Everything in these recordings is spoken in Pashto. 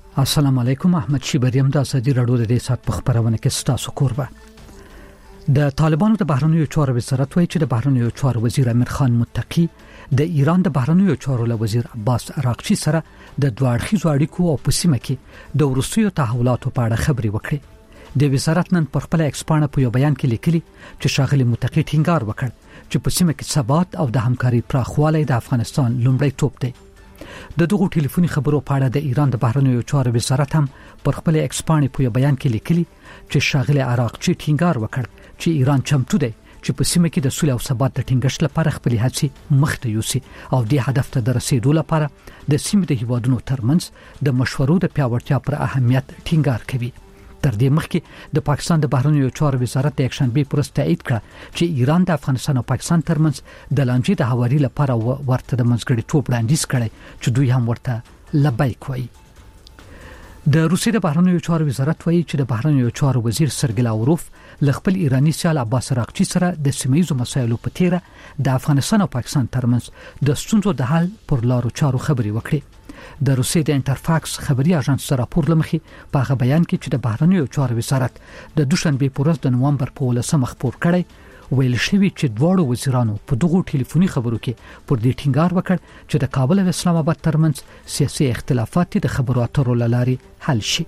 السلام علیکم. احمد شیبریم د ازادي رادیو د دې سات په خبرونه کې ستاسو کوربه. د طالبانو د بهرنیو چارو وزارت وایي چې د بهرنیو چارو وزیر امیر خان متقی د ایران د بهرنیو چارو له وزیر عباس عراقچی سره د دوه اړخیزو اړیکو او په سیمه کې د وروستیو تحولاتو په اړه خبرې وکړې. د وزارت نن پر خپل ایکسپانه په یو بیان کې لیکلي چې ښاغلي متقی ټینګار وکړ چې په سیمه کې ثبات او د همکاري پراخوالی د افغانستان لومړی توپ دی. د دغه ټلیفوني خبرو په اړه د ایران د بهرنیو چارو وزارت هم پر خپل ایکسپانه په یو بیان کې لیکلي چې ښاغلي عراقچی ټینګار وکړ چې ایران چمتو دی چې په سیمه کې د سولې او ثبات د ټینګښت لپاره خپل هڅې مخته یوسي او د هدف ته د رسیدو لپاره د سیمې د هیوادونو ترمنځ د مشورو د پیاوړتیا پر اهمیت ټینګار کوي. تر دې مخکې د پاکستان د بهرنیو چارو وزارت د یکشنبه پر ورځ تایید کړ چې ایران د افغانستان او پاکستان ترمنځ د لانجې د هواري لپاره ورته د منځګړي توپ وړاندیز کړي چې دوی هم ورته لبیک وایي. د روسیې د بهرنیو چارو وزارت وایي چې د بهرنیو چارو وزیر سرګی لاوروف له خپل ایرانی سیال عباس عراقچی سره د سیمه‌یزو مسایلو په تیره د افغانستان او پاکستان ترمنځ د ستونزو د حل پر لارو چارو خبرې وکړي. د روسیې د انټرفاکس خبري اژانس سره راپور لمخي په هغه بیان کې چې د بهرنیو چارو وزارت د دوشنبه په ورځ د نومبر په 18 خبر کړی ویل شوی چې دواړو وزیرانو په دغه ټلیفوني خبرو کې پر دې ټینګار وکړ چې د کابل او اسلام آباد ترمنځ سیاسي اختلافات د خبرو اترو لارې حل شي.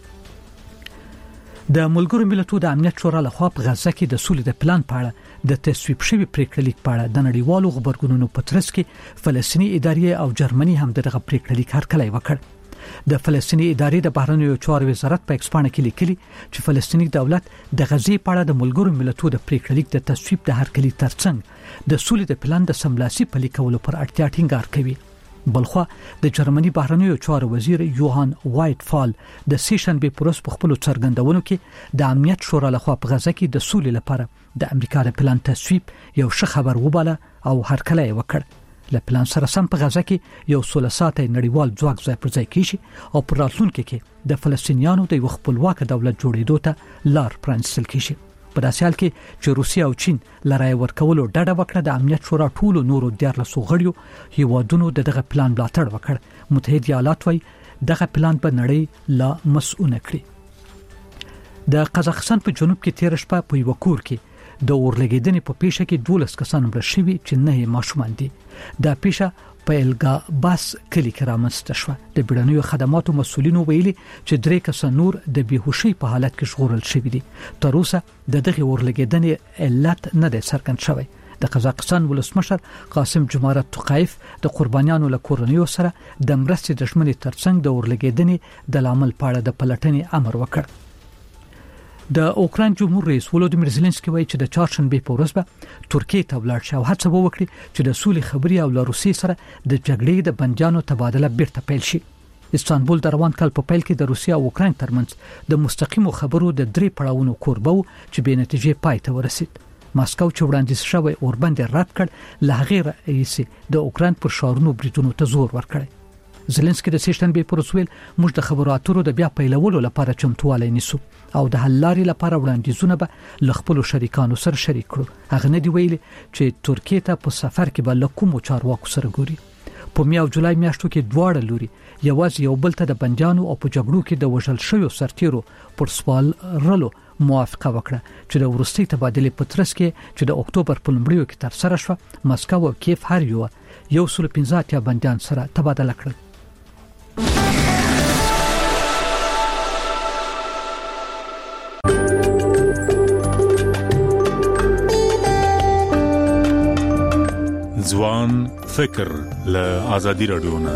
د ملګرو ملتونو د امنیت شورا لخوا په غزه کې د سولې د پلان په اړه د تصویب شوی پریکړه لیک په اړه د نړیوالو خبرګونونو په ترڅ کې فلسطینی ادارې او جرمني هم دغه پریکړه لیک هرکلی وکړ. د فلسطینی ادارې د بهرنیو چارو وزارت په ایکسپانه کې لیکلي چې فلسطینی دولت د غزې په اړه د ملګرو ملتونو د پریکړه لیک د تصویب د هرکلی ترڅنګ د سولې د پلان د سملاسي پلي کولو پر اړتیا ټینګار کوي. بلخوا د جرمني بهرنیو چارو وزیر یوهان وایټ فال د سیشنبه پروس په خپل څرګندونو کې د امنیت شورا لخوا په غزه کې د سولې لپاره د امریکا د پلان تصویب یو ښه خبر وباله او هرکلی وکړ. له پلان سره سم په غزه کې یو 16 ساعته نړیوال ځواک ځای پر ځای کیږي او پر راتلونکي کې د فلسطینیانو د یو خپلواک دولت جوړېدو ته لار پرانستل کیږي. په داسې حال کې چې روسیا او چین لړای ورکولو ډډه وکړه د امنیت شورا ټولو نورو 14 غړیو هیوادونو دغه پلان ملاتړ وکړ. متحده ایالات وايي دغه پلان به نړۍ لا مسؤونه کړي. د قزاقستان په جنوب کې تیر شپه په یو کور کې د اورلګیدنې په پیښه کې 12 کسان مړه شوي چې نه ماشومان دي. دا پیښه په الګا باس کلی کې رامنځته شوه. د بیړنیو خدماتو مسؤلینو ویلي چې 3 کسان نور د بیهوشۍ په حالت کې ژغورل شوي دي. تر اوسه د دغه اورلګیدنې علت نه دی څرګند شوی. د قزاقستان ولسمشر قاسم جمارت توقایف د قربانیانو له کورنیو سره د مرستې د ژمنې ترڅنګ د اورلګیدنې د لامل په اړه د پلټنې امر وکړ. د اوکراین جمهور رئیس ولودیمیر زيلنسکي وایي چې د چهارشنبه په ورځ به ترکیه ته ولاړ شي او هڅه وکړي چې د سولې خبري او له روسیې سره د جګړې د بندیانو تبادله بیرته پیل شي. استانبول د روان کال په پیل کې د روسیا او اوکراین ترمنځ د مستقیمو خبرو د 3 پړاوونو کوربه چې به نتیجې پای ته ورسید. ماسکو چې وړاندیز شوی اوربند رد کړ له غیر رئیس د اوکراین پر شارونو بریټونو ته زور ورکړ. زيلنسکي د سیشنبه پر ورځ ویل موږ د خبرو اترو د بیا پیلولو لپاره چمتوالی نیسو او د حل لارې لپاره وړاندیزونه به له خپل شریکانو سره شریک کړو. هغه نه دی ویلي چې ترکیه ته په سفر کې به له کومو چارواکو سره ګوري. په می او جولای میاشتو کې دواړه لوري یوازې یو بل ته د بندیانو او په جګړو کې د وژل شویو سرتیرو پر سوال رلو موافقه وکړه چې د وروستي تبادلې په ترڅ کې چې د اکتوبر په لومړیو کې تر سره شو ماسکو او کیف هر یو 115 بندیان سره تبادله کړل. ځوان فکر له ازادي رادیو نه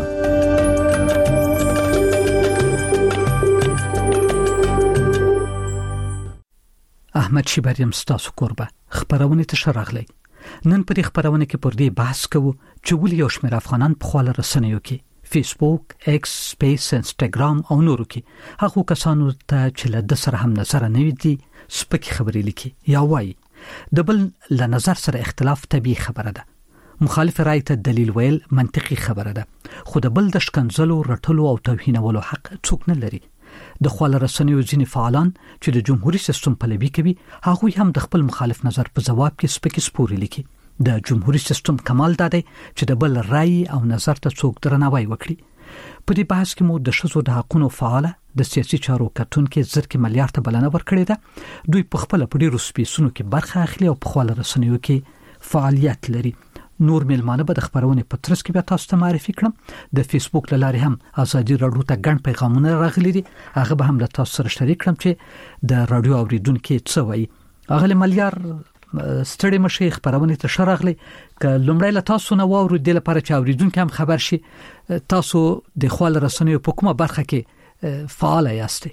احمد شیبریم ستاسو کوربه خبرونه ته شراغلی. نن په دې خبرونه کې پر دې بحث کوو چې ولې یو شمېر افغانان په خپل رسنیو کې فیسبوک، ایکس، سپیس، انستګرام او نورو کې هغه کسانو ته چې له د سره هم نظر نه وي سپکې خبرې لیکي یا وایي. د بل له نظر سره اختلاف طبيعي خبره ده. مخالف رائے ته دلیل ویل منطقي خبره ده. خو د بل د شکنځلو، رټلو او توهینولو حق څوک نه لري. د خپل رسنیو ځینې فعالان چې د جمهوریت سیستم پلوي کوي هغه هم د خپل مخالف نظر په جواب کې سپکې سپوري لیکي. د جمهوریت سیستم کمال ده چې د بل رائے او نظر ته څوک درناوی وکړي. په دې بحث کې مو د شذو د حقوقو فعال د سیاسي چارو کتونکو زرکې ملیار ته بلنه ورکړې ده. دوی په خپل په ډیرو سپیسونو کې برخه اخلي او په خپل رسنیو کې فعالیت لري. نور ملمانه به د خبرونه په ترڅ کې به تاسو ته معرفي کړم. د فیسبوک لارې هم ازادي رادیو ته ګڼ پیغامونه راغلي دي، هغه به هم له تاسو سره شریک کړم چې د رادیو اوریدونکو څه وایي. هغه ملیار ستړي مشي خبرونه ته شراغلي ک لومړی له تاسو نه واورو د لپاره چې اوریدونکو هم خبر شي تاسو د خپل رسنیو په کومه برخه کې فعال یاستئ.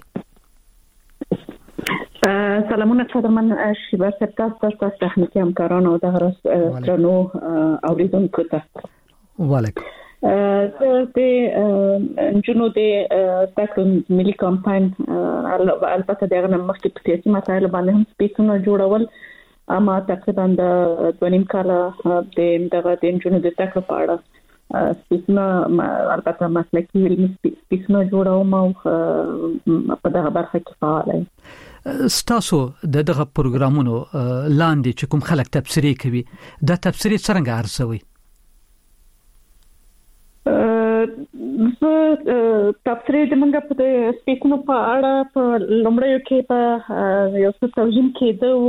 سلامونه صدرمن شیبر سپتاس تاسو تخنیکی همکاران او د رسنیو اوریدونکو ته وعلیکم. د جنو د تاکو ملي کمپاین البته دغه مخکې په سیاسي مسایلو باندې هم سپیسونه جوړول، اما تقریبا د 2.5 کال د جنو د تاکو په اړه سپیسونه البته مسلکي علمي سپیسونه جوړوم او په دغه برخه کې فعال یم. ستاسو دغه پروګرامونو لاندې چې کوم خلک تبصرې کوي دا تبصرې څنګه ارزوي؟ تبصرې د منګه په سپیسونو په اړه په لومړیو کې په یو څه توجیم کې د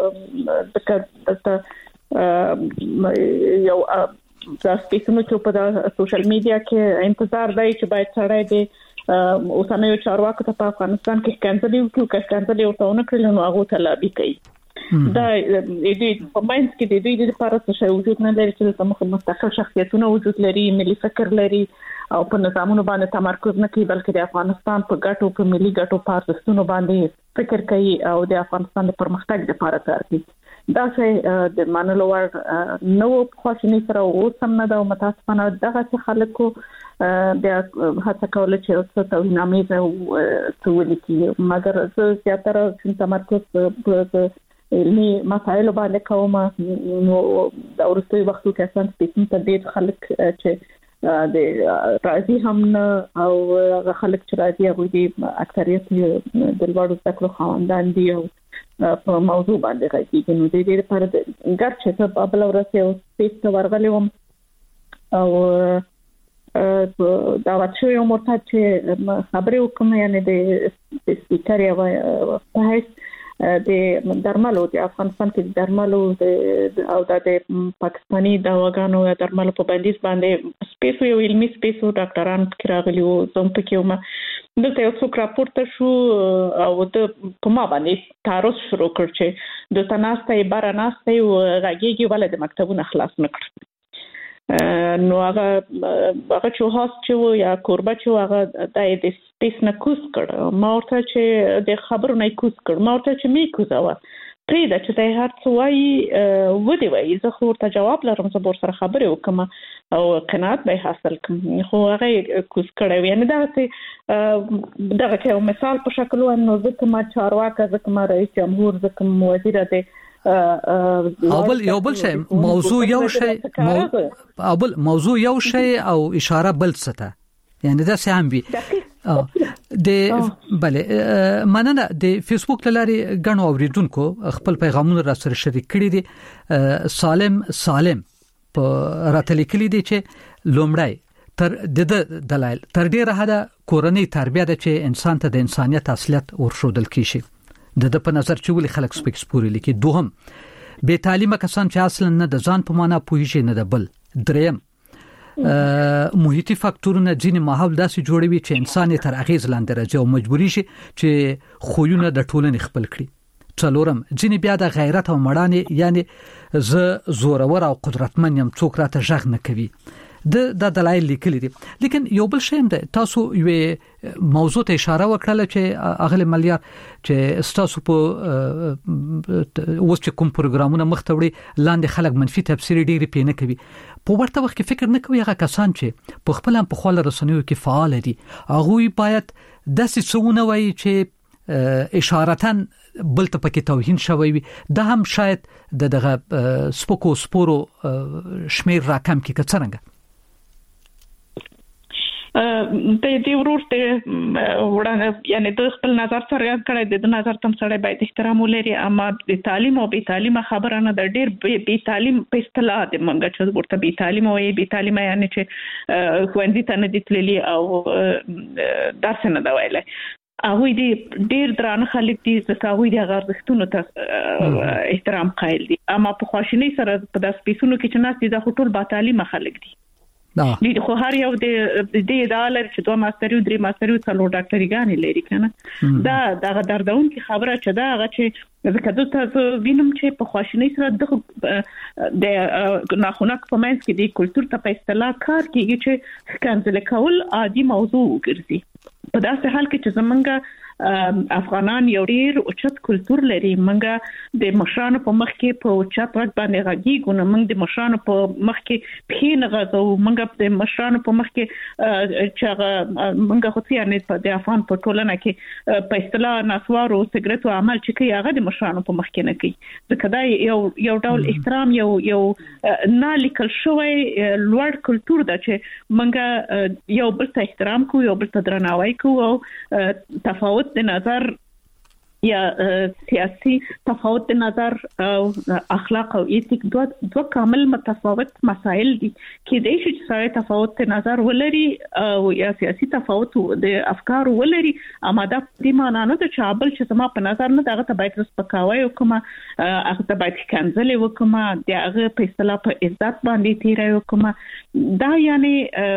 یو د سپیسونو چې په سوشل میډیا کې انتظار دی چې باید سړی د اوسنیو چارواکو ته په افغانستان کې کنځلې وکړي، که کنځلې ورته ونه کړي نو هغه ته لابي کوي. دا د دې په ماینډ کې د دې لپاره څه وجود نه لري چې زموږ مستقل شخصیتونه وجود لري، ملي فکر لري او په نظامونو باندې تمرکز نه کوي، بلکې د افغانستان په ګټو په ملي ګټو په ارزښتونو باندې فکر کوي او د افغانستان د پرمختګ لپاره کار کوي. دا څه د منلو وړ نو خوښنی سره اوسم نه دا متاسفانه دغه خلکو د هڅه کوله چې څه توهینامې او ولیکي، مګر زه زیاتره تمرکز په علمي مسایلو باندې کوم. نو د ورستي وختو کې اساس سپیسن ته ډېر خلک چې د راځي هم او خلک چې راځي هغه دي اکثریت د لوړو تکلو خواندان دي او په موضوع باندې راځي. نو د دې لپاره ګرځي چې په بل ورځ یو سپیس ته ورغلم او دا واچو یو مرتد چې خبرې وکم، یعنی د سپیکر یو په هیڅ د درملو د افغانستان کې درملو او د پاکستاني دواګانو یا درملو په بندیز باندې سپیس یو علمي سپیس ډاکټران کې راغلي وو، زم پکې ومه. دلته یو څوک راپورته شو او د کومه باندې تعرض شروع کړ چې د تناسته بارناسته او غږیږي ولې د مکتبونو خلاص نکړ. نو هغه چې هاست چې یا کوربه چې هغه د سپیس نه کوس کړ، ما ورته چې د خبرو نه کوس کړ، ما ورته چې می کوزاوه پرې دا چې د هر څه وایي ودی وایي، زه خو ورته جواب لرم، زه بور سره خبرې وکم او قناعت به حاصل کړم، خو هغه کوس کړی. یعنی دا چې دغه یو مثال په شکل و نو ځکه ما چارواکه ځکه ما رئیس جمهور ځکه وزیر دی یو بل شی موضوع یو شی موضوع یو شی او اشاره بل څه ته، یعنی دا څه هم وي د بله مننه. د فیسبوک لارې غنو اوریدونکو خپل پیغامونه را سره شریک کړي دي. سالم په راتلیکلي دي چې لومړی تر د دلایل تر ډیره حدا کورنۍ تربیه ده چې انسان ته د انسانیت اصلیت ورښودل کیږي. د په نظر چې ولې خلک سپیکس پوري لیکي. دوهم بے تعلیمه کسان چې اصلا نه د ځان په معنا پوهیږي نه د بل. دریم محیطي فاکتورونه ځینې ماحول داسې جوړوي چې انسان تر اغیز لاندې راځي او مجبوري شي چې خوونه د ټولنې خپل کړي. څلورم ځینې بیا د غیرت او مړانې یعنی ز زورور او قدرتمن یم څوک راته ژغ نه کوي. د دلایل لیکلي دي. لیکن یو بل شی هم تاسو یو موضوع ته اشاره وکړه چې اغلی ملیار چې تاسو په اوس چې کوم پروګرامونه مختوړي لاندې خلک منفي تفسیر ډېری پینه کوي. په ورته وخت کې فکر نه کوي هغه کسان چې په خپل په خپل رسنیو کې فعال دي هغه باید داسې څونه وایي چې اشارتن بل ته پکې توهین شوی وي. دا هم شاید دغه سپورو شمیر راکم کې څنګه د دې ورور ته وړاندې یعنی د خپل نظر څرګند کړی د نظر تم سره باید احترام ولري اما د تعلیم او بي تعلیم خبره نه د ډېر بي تعلیم په اصطلاح د منګه چې ورته بي تعلیم او بي تعلیم یعنی چې خوندې ته نه دي تللي او درس نه دا ویلای هغه دې ډېر درانه خلک دي چې هغه دې غرضښتونو ته احترام قایل دي اما په خواشینی سره په داس پیسونو کې چې ناس دي د ټول با تعلیم خلک دي دي خو هر یو د دې ډالر چې 2 ماستری او 3 ماستری او 3 ډاکټري غانې لري کنه دا دردون کی خبره چې دا هغه چې زکه تاسو وینم چې په خواشینی سره د ناخونک په منځ کې د کلچر ته په اصطلاح کار کیږي چې کنځل کول عادي موضوع ګرځي په داسې حال کې چې زمونږ افغانان یو ډیر اوچت کلچر لري منګه د مشرانو په مخ کې په اوچت وخت باندې غږیږو نو موږ د مشرانو په مخ کې پین غزو موږ د مشرانو په مخ کې چې موږ خو یعنی د افغان په ټولنه کې په اصطلاح نسوارو سیګریټو عمل چې کوي هغه د مشرانو په مخ کې نه کوي ځکه دا یو ډول احترام یو نه لیکل شوی لوړ کلچر دا چې موږ یو بل ته احترام کوو یو بل ته درناوی کوو او تفاوت د نظر یا سیاسي تفاوت د نظر او اخلاق او ایتیک دوه کامل متفاوت مسائل دي کې د شي چې تفاوت د نظر ولري او یا سیاسي تفاوت د افکار ولري اما دا د معنا نه د چابل چې زما په نظر نه دغه ته باید رسپکاوي وکما هغه ته باید کنځلې وکما دغه په اصطلاح په عزت باندې تیرای وکما دا یعنی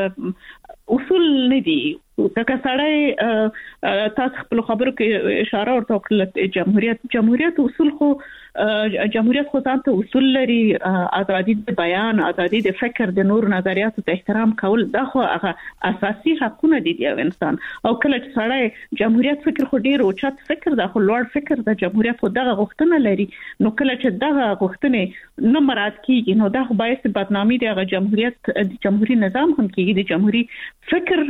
اصول نه دي که سړی تاسو خپل خبرو کې اشاره ورته وکړه جمهوریت اصول خو جمهوریت خو ځانته اصول لري ازادي د بیان ازادي د فکر د نور نظریاتو ته احترام کول دا خو هغه اساسي حقونه دي د انسان او کله چې سړی جمهوریت فکر خو ډیر اوچت فکر دا خو لوړ فکر د جمهوریت خو دغه غوښتنه لري نو کله چې دغه غوښتنه نه مراد کیږي نو دا خو باعث بدنامي د جمهوریت د جمهوریت نظام هم کیږي د جمهوریت فکر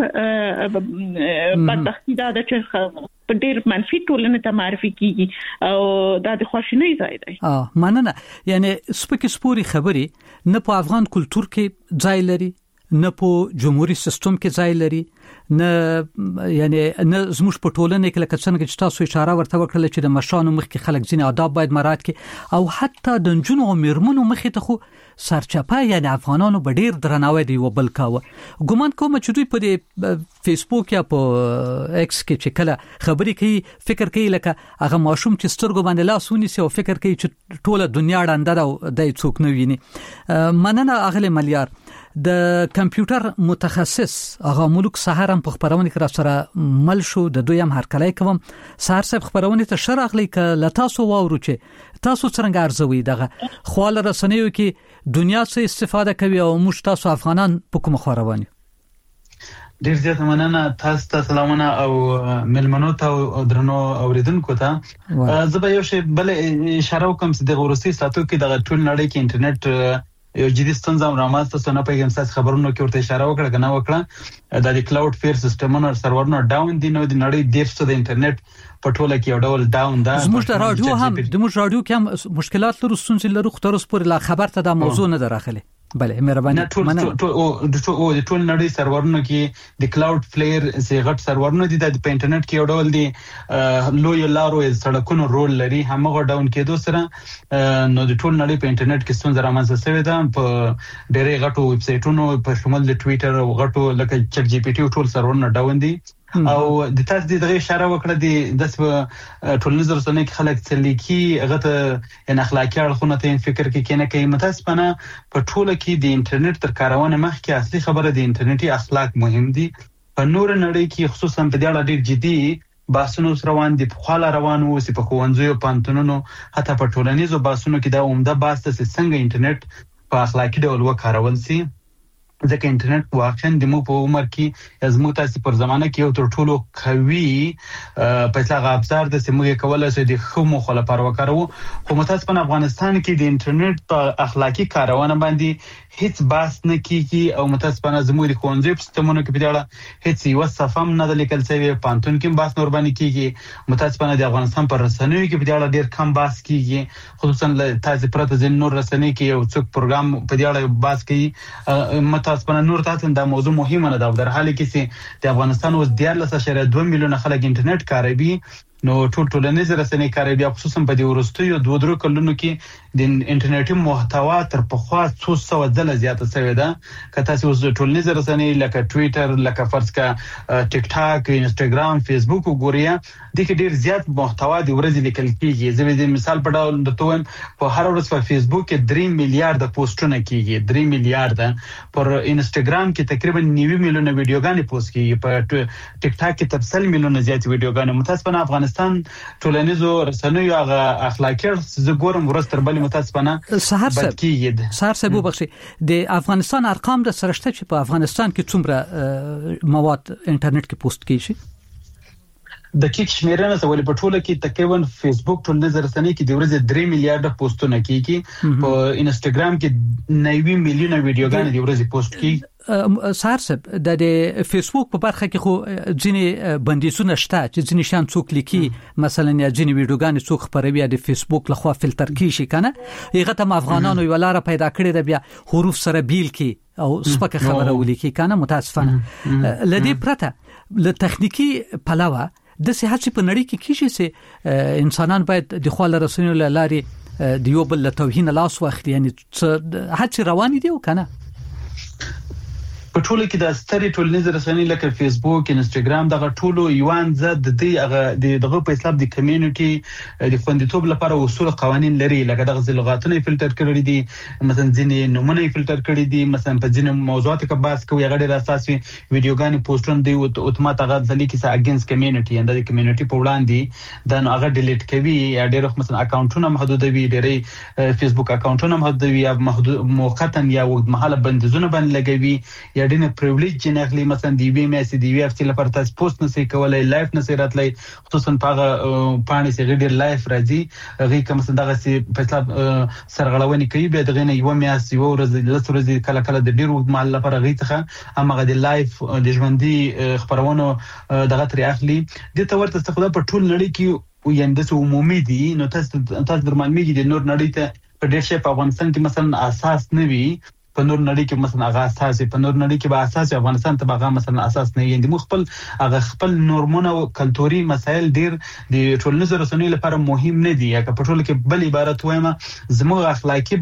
بدبختی دا چې په ډیر منفي ټولنه ته معرفي کیږي او دا د خوشینۍ ځای دی مننه یعنی سپکې سپوري خبري نه په افغان کلچر کې ځای لري نه په جمهوریت سیستم کې ځای لري نه یعنی نه زموږ په ټولنه کې لکه څنګه چې تاسو اشاره ورته وکړه چې د مشرانو مخ کې خلک ځینې آداب باید مراعات کړي او حتی د جنونو او میرمنو مخ ته خو سرچپه یعنی افغانانو به ډیر درناوی دی وبل کاوه ګومان کوم چې دوی په فیسبوک یا په ایکس کې چې کله خبري کوي فکر کوي لکه هغه ماشوم چې سترګو باندې لاس ونیسي او فکر کوي چې ټوله دنیا ړنده ده د څوک نه ویني مننه اغله ملیار د کمپیوټر متخصص هغه ملک سحر هم په خبرونه کې را سره مل شو د دوی هم هرکلای کوم سحر صاحب خبرونه ته شرغلی ک لتاسو واورو چې تاسو څنګه ارزوي دغه خپل رسنیو کې دنیا څخه استفاده کوي او موږ تاسو افغانان په کوم خبرونه ډیر زیات مننه تاسو ته سلامونه او ملمنو ته او درنو اوریدونکو ته زه به یو شی بل اشاره وکم چې د روسي ساتو کې د ټول نړۍ کې انټرنیټ یو جدي ستونزه رامنځته شوه نه پیغام تاسو خبرونو کې ورته اشاره وکړه کنه وکړه د کلاود فیر سیستمونو سرورونو ډاون دي نو د نړۍ ډیر د انټرنیټ په ټوله کې یو ډول ډاون ده زموږ رادیو هم د موږ رادیو کې هم مشکلات لرو ستونزې لرو خو تر اوسه پورې لا خبر ته دا موضوع نه دراخله بله مهرباني مننه د ټول نړۍ سرورونو کې د کلاود فلیر سي غټ سرورونو دي د انټرنیټ کې یو ډول دي لوی لارو سړکونو رول لري همغه ډاون کېدو سره نو د ټول نړۍ په انټرنیټ کې ستونزه رامنځته شوې ده په ډېرې غټو ویب سایټونو په شمول د ټوئیټر او غټو لکه چټ جی پی ټي ټول سرورونه ډاون دي او د تاسو دغه اشاره وکړه د ټولنیز رسنۍ کې خلک څلیکي هغه ان اخلاقی اړخونه ته فکر کې کنه کوي متاسفانه په ټوله کې د انټرنیټ تر کارونه مخکې اصلي خبره د انټرنیټي اخلاق مهم دي په نور نړۍ کې خصوصا په دې اړه ډیر جدي باسونو روان دي په خاله روان وو چې په خوندزو پانتونونو حتی په ټولنیزو باسونو کې دا عمده باس ته څنګه انټرنیټ په اخلاقی ډول وکارول شي ځکه انټرنیټ واقعا د مو په عمر کې زموږ تاسو پر زمانه کې یو تر ټولو قوي په څلګه ابزار د سیمه کولای شي د خمو خپل لپاره وکړو خو متاسفانه افغانستان کې د انټرنیټ په اخلاقی کارونه باندې هیڅ باس نه کیږي او متاسفانه زموږ د کونځپ سیستمونو کې په اړه هیڅ یو صفم نه د لیکل شوی پانتون کې باس نور باندې کیږي متاسفانه د افغانستان پر رسنیو کې په اړه ډیر کم باس کیږي خصوصا تاسو پرته د نور رسنۍ کې یو څوک پروګرام په اړه باس کوي متاسفانه نور تاسو دا موضوع مهمه نه ده در حالی کې د افغانستان اوس 14.2 میلیونه خلک انټرنیټ کاروي نو ټولنیز رسنۍ کاروي خصوصا په دې ورستیو 2 کلونو کې د انټرنیټي محتوا تر پخوا 300 ځله زیاته شوې ده که تاسو اوس ټولنیز رسنۍ لکه ټوئیټر لکه فرض کا ټیک ټاک انستګرام فیسبوک وګورئ د کې ډیر زیات محتوا د ورځې لیکل کیږي زه د مثال په ډول درته په هر ورځ په فیسبوک کې 3 میلیارډ پوسټونه کیږي 3 میلیارډ پر انستګرام کې تقریبا 9 میلیونه ویډیوګانې پوسټ کیږي په ټیک ټاک کې تفصیل میلیونه زیات ویډیوګانې متاسفانه افغانستان ټولنیزو رسنیو هغه اخلاقی زه ګورم ورځ تر بلې متاسفانه سحر صاحب وبخښي د افغانستان ارقام د سرشته چې په افغانستان کې څومره مواد انټرنیټ کې پوسټ کیږي دقیق شمیرنه سوال په ټوله کې تقریبا فیسبوک ټولنیز رسنۍ کې د ورځې 3 میلیارډ پوسټونه کیږي په انستګرام کې 90 میلیونه ویډیوګانې د ورځې پوسټ کیږي سحر صاحب د فیسبوک په برخه کې خو ځینې بندیزونه شته چې ځینې شان څوک لیکي مثلا یا ځینې ویډیوګانې څوک خبروي د فیسبوک لخوا فلټر کیږي کنه هغه ته افغانانو یو لار پیدا کړې ده بیا حروف سره بیل کی او سپکه خبره ولیکي کنه متاسفانه لدی پرته له تخنیکی پلاوه د صحت په نړۍ کې کیږي چې انسانان باید د خپل رسنیو لارې د یو بل توهین لاس واخلي یعنی هڅه روان دي کنه په ټوله کې د ستري ټولنیز رسنۍ لکه فیسبوک انستګرام دغه ټولو یوان زه د دې دغه په حساب د کمیونټي د خوندیتوب لپاره اصول قوانين لري لکه دغه لغاتونه فلټر کړی دي مثلا ځینې نمونه فلټر کړی دي مثلا په ځینې موضوعات کې بحث کوي هغه ډېر اساسي ویډیوګانې پوسټونه دی اتومات هغه ځلې کې اگینست کمیونټي اند د کمیونټي په وړاندې دا هغه ډیلیټ کوي یا ډېر مثلا اکاونټونه محدودوي ډېرې فیسبوک اکاونټونه محدودوي یا موقتا یا وګمحاله بندیزونه باندې لګوي یا ډینه پریویلیج جنخلی مثلا دی وی ام اس دی وی اف تی لپاره تاسو پوسټ نسي کولای لایف نسي راتلای خصوصا په پانی سي غیر لایف راځي هغه کوم څه دغه سي په حساب سرغړونی کوي به دغه نه یو میاس یو ورځ لسورځي کله کله د ډیر وخت مال لپاره غي څخه هغه د لایف د ژوندۍ خبرونو دغه تر اخلي د تور تستخدام په ټول نړۍ کې وینده عمومي دي نو تاسو درمانمي د نور نړۍ ته په ډېر شي په افغانستان کې مثلا اساس نه وي په نور نړۍ کې مثلا هغه اساس په نور نړۍ کې به اساس افغانستان ته هغه مثلا اساس نه وي د خپل نورمونه او کلتوري مسایل ډیر د ټولنیزو رسنیو لپاره مهم نه دي یا په ټول کې بل عبارت وایم زموږ اخلاقی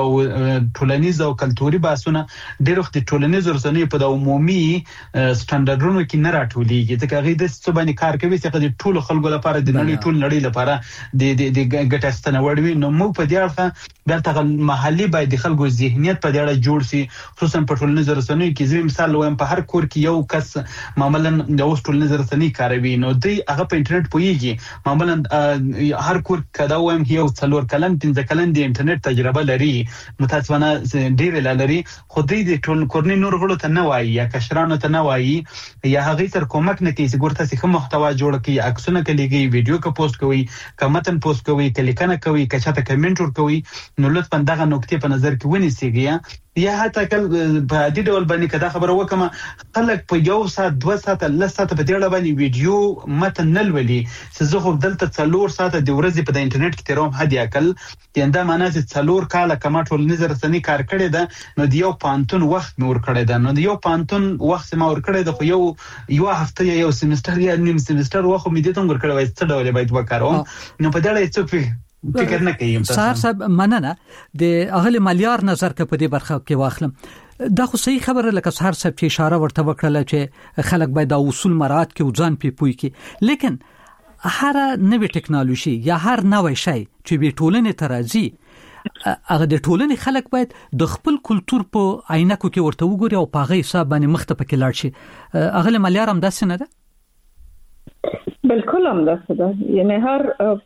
ټولنیز او کلتوري بحثونه ډیر وخت د ټولنیزو رسنیو په عمومي سټانډرډونو کې نه راټولېږي ځکه هغه د څه باندې کار کوي چې د ټول خلکو لپاره د نړۍ لپاره د ګټه ستنه وړوي نو موږ په دې اړه بیا ته محلي باید د خلکو ذهنیت په دې جوړ شي خصوصا په ټولنیزو رسنیو کې زموږ مثال وایم په هر کور کې یو کس معمولا د اوس ټولنیزو رسنۍ کاروي نو دوی هغه په انټرنیټ پوهیږي معمولا هر کور کدا وایم یو څلور کلن 15 کلن د انټرنیټ تجربه لري متاسفانه ډیر لري خو دوی د ټول کورنۍ نور غړو ته نه وایي یا کشرانو ته نه وایي یا هغه تر کومک نه کوي چې ګورته څه محتوا جوړ کړي عکسونه کوي ویډیو کا پوسټ کوي کمنټ پوسټ کوي کلیکنه کوي کچاته کمنټ ور کوي نو لطفا دغه نقطې په نظر کې ونیسئ یا حتی کله په دې ډول باندې کدا خبره وکم خلک په یو ساعت 2 ساعت ل ساعت په دې ډول باندې ویډیو متن نلولي چې زه خو دلته 4 ساعت د ورځې په انټرنیټ کې تیروم هدي عقل ینده معنی چې 4 کاله کما ټولنیز رسنۍ کار کړی ده نو د یو پانتون وخت نور کړی ده نو د یو پانتون وخت ما ور کړی ده خو یو هفته یا یو سیمستر یا نیم سیمستر وخت مې دې ته ور کړی وای څه ډول باید وکړم نو په دې اړه څه فکر نه کوي سار صاحب مننه د اغل مليار نظر کې په دې برخه کې واخلم دا خو صحیح خبره لکه سار صاحب چې اشاره ورته وکړه چې خلک باید د اصول مراعات کې ځان پوي کې لیکن هر نوې ټکنالوژي یا هر نوې شی چې به ټولنې ترازی هغه د ټولنې خلک باید د خپل کلچر په عینکو کې ورته وګوري او په هغه حساب باندې مخته پکې لاړ شي اغل مليار هم داسې نه ده بالکل هم داسې ده یعنی هر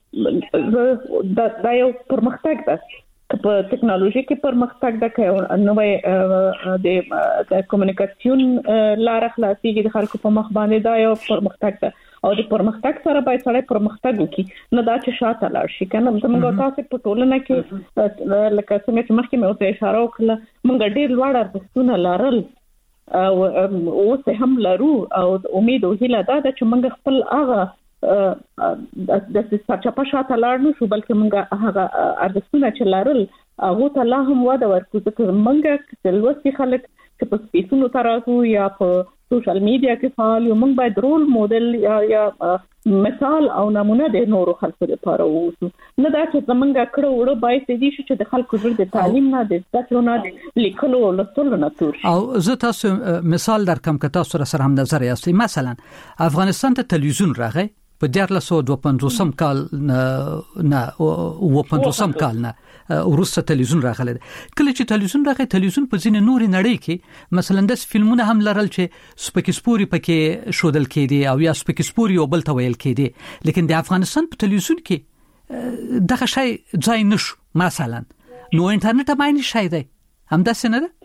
دا یو پرمختګ ده په ټکنالوژي کې پرمختګ ده که نوې د کومونیکاسیون لار خلاصيږي د خلکو په مخ باندې دا یو پرمختګ ده او د پرمختګ سره باید سره پرمختګ وکړي نه دا چې شاته لاړ شي کنه موږ تاسو په ټولنه کې لکه څنګه چې مخکې مې اوسه اشاره وکړه موږ ډېر لوړ ارزښتونه لرل او اوس هم لرو او امید او هیله ده چې موږ خپل هغه د سچا شاته لاړ نشو بلکې موږ هغه ارزښتونه چې لرل هغه ته لا هم وده ورکړو چې موږ د لوستي خلک چې په سپیسونو ترازو یا په سوشل میډیا کې فعال یو، موږ باید رول موډل یا مثال او نمونه د نورو خلکو لپاره ووسو. نه دا چې زمونږ کړه وړه باید دې شي چې د خلکو ژوند د تعلیم نه، د زده کړو نه، د لیکلو او لوستلو نه تور شي. او زه تاسو مثال درکم که تاسو سره هم نظر یاستئ. مثلا افغانستان ته تلویزیون راغی په 1952 کال نه او 55 کال نه ورسته تلویزیون راغله. کله چې تلویزیون راغی، تلویزیون په ځینې نوري نړۍ کې مثلا د فلمونه هم لرل چې سپکسپوري پکې شودل کېدي او یا سپکسپوري او بل ته ویل کېدي، لیکن د افغانستان په تلویزیون کې دغه شی ځای نشو. مثلا نو انټرنیټ باندې شای دی هم دا څنګه ده؟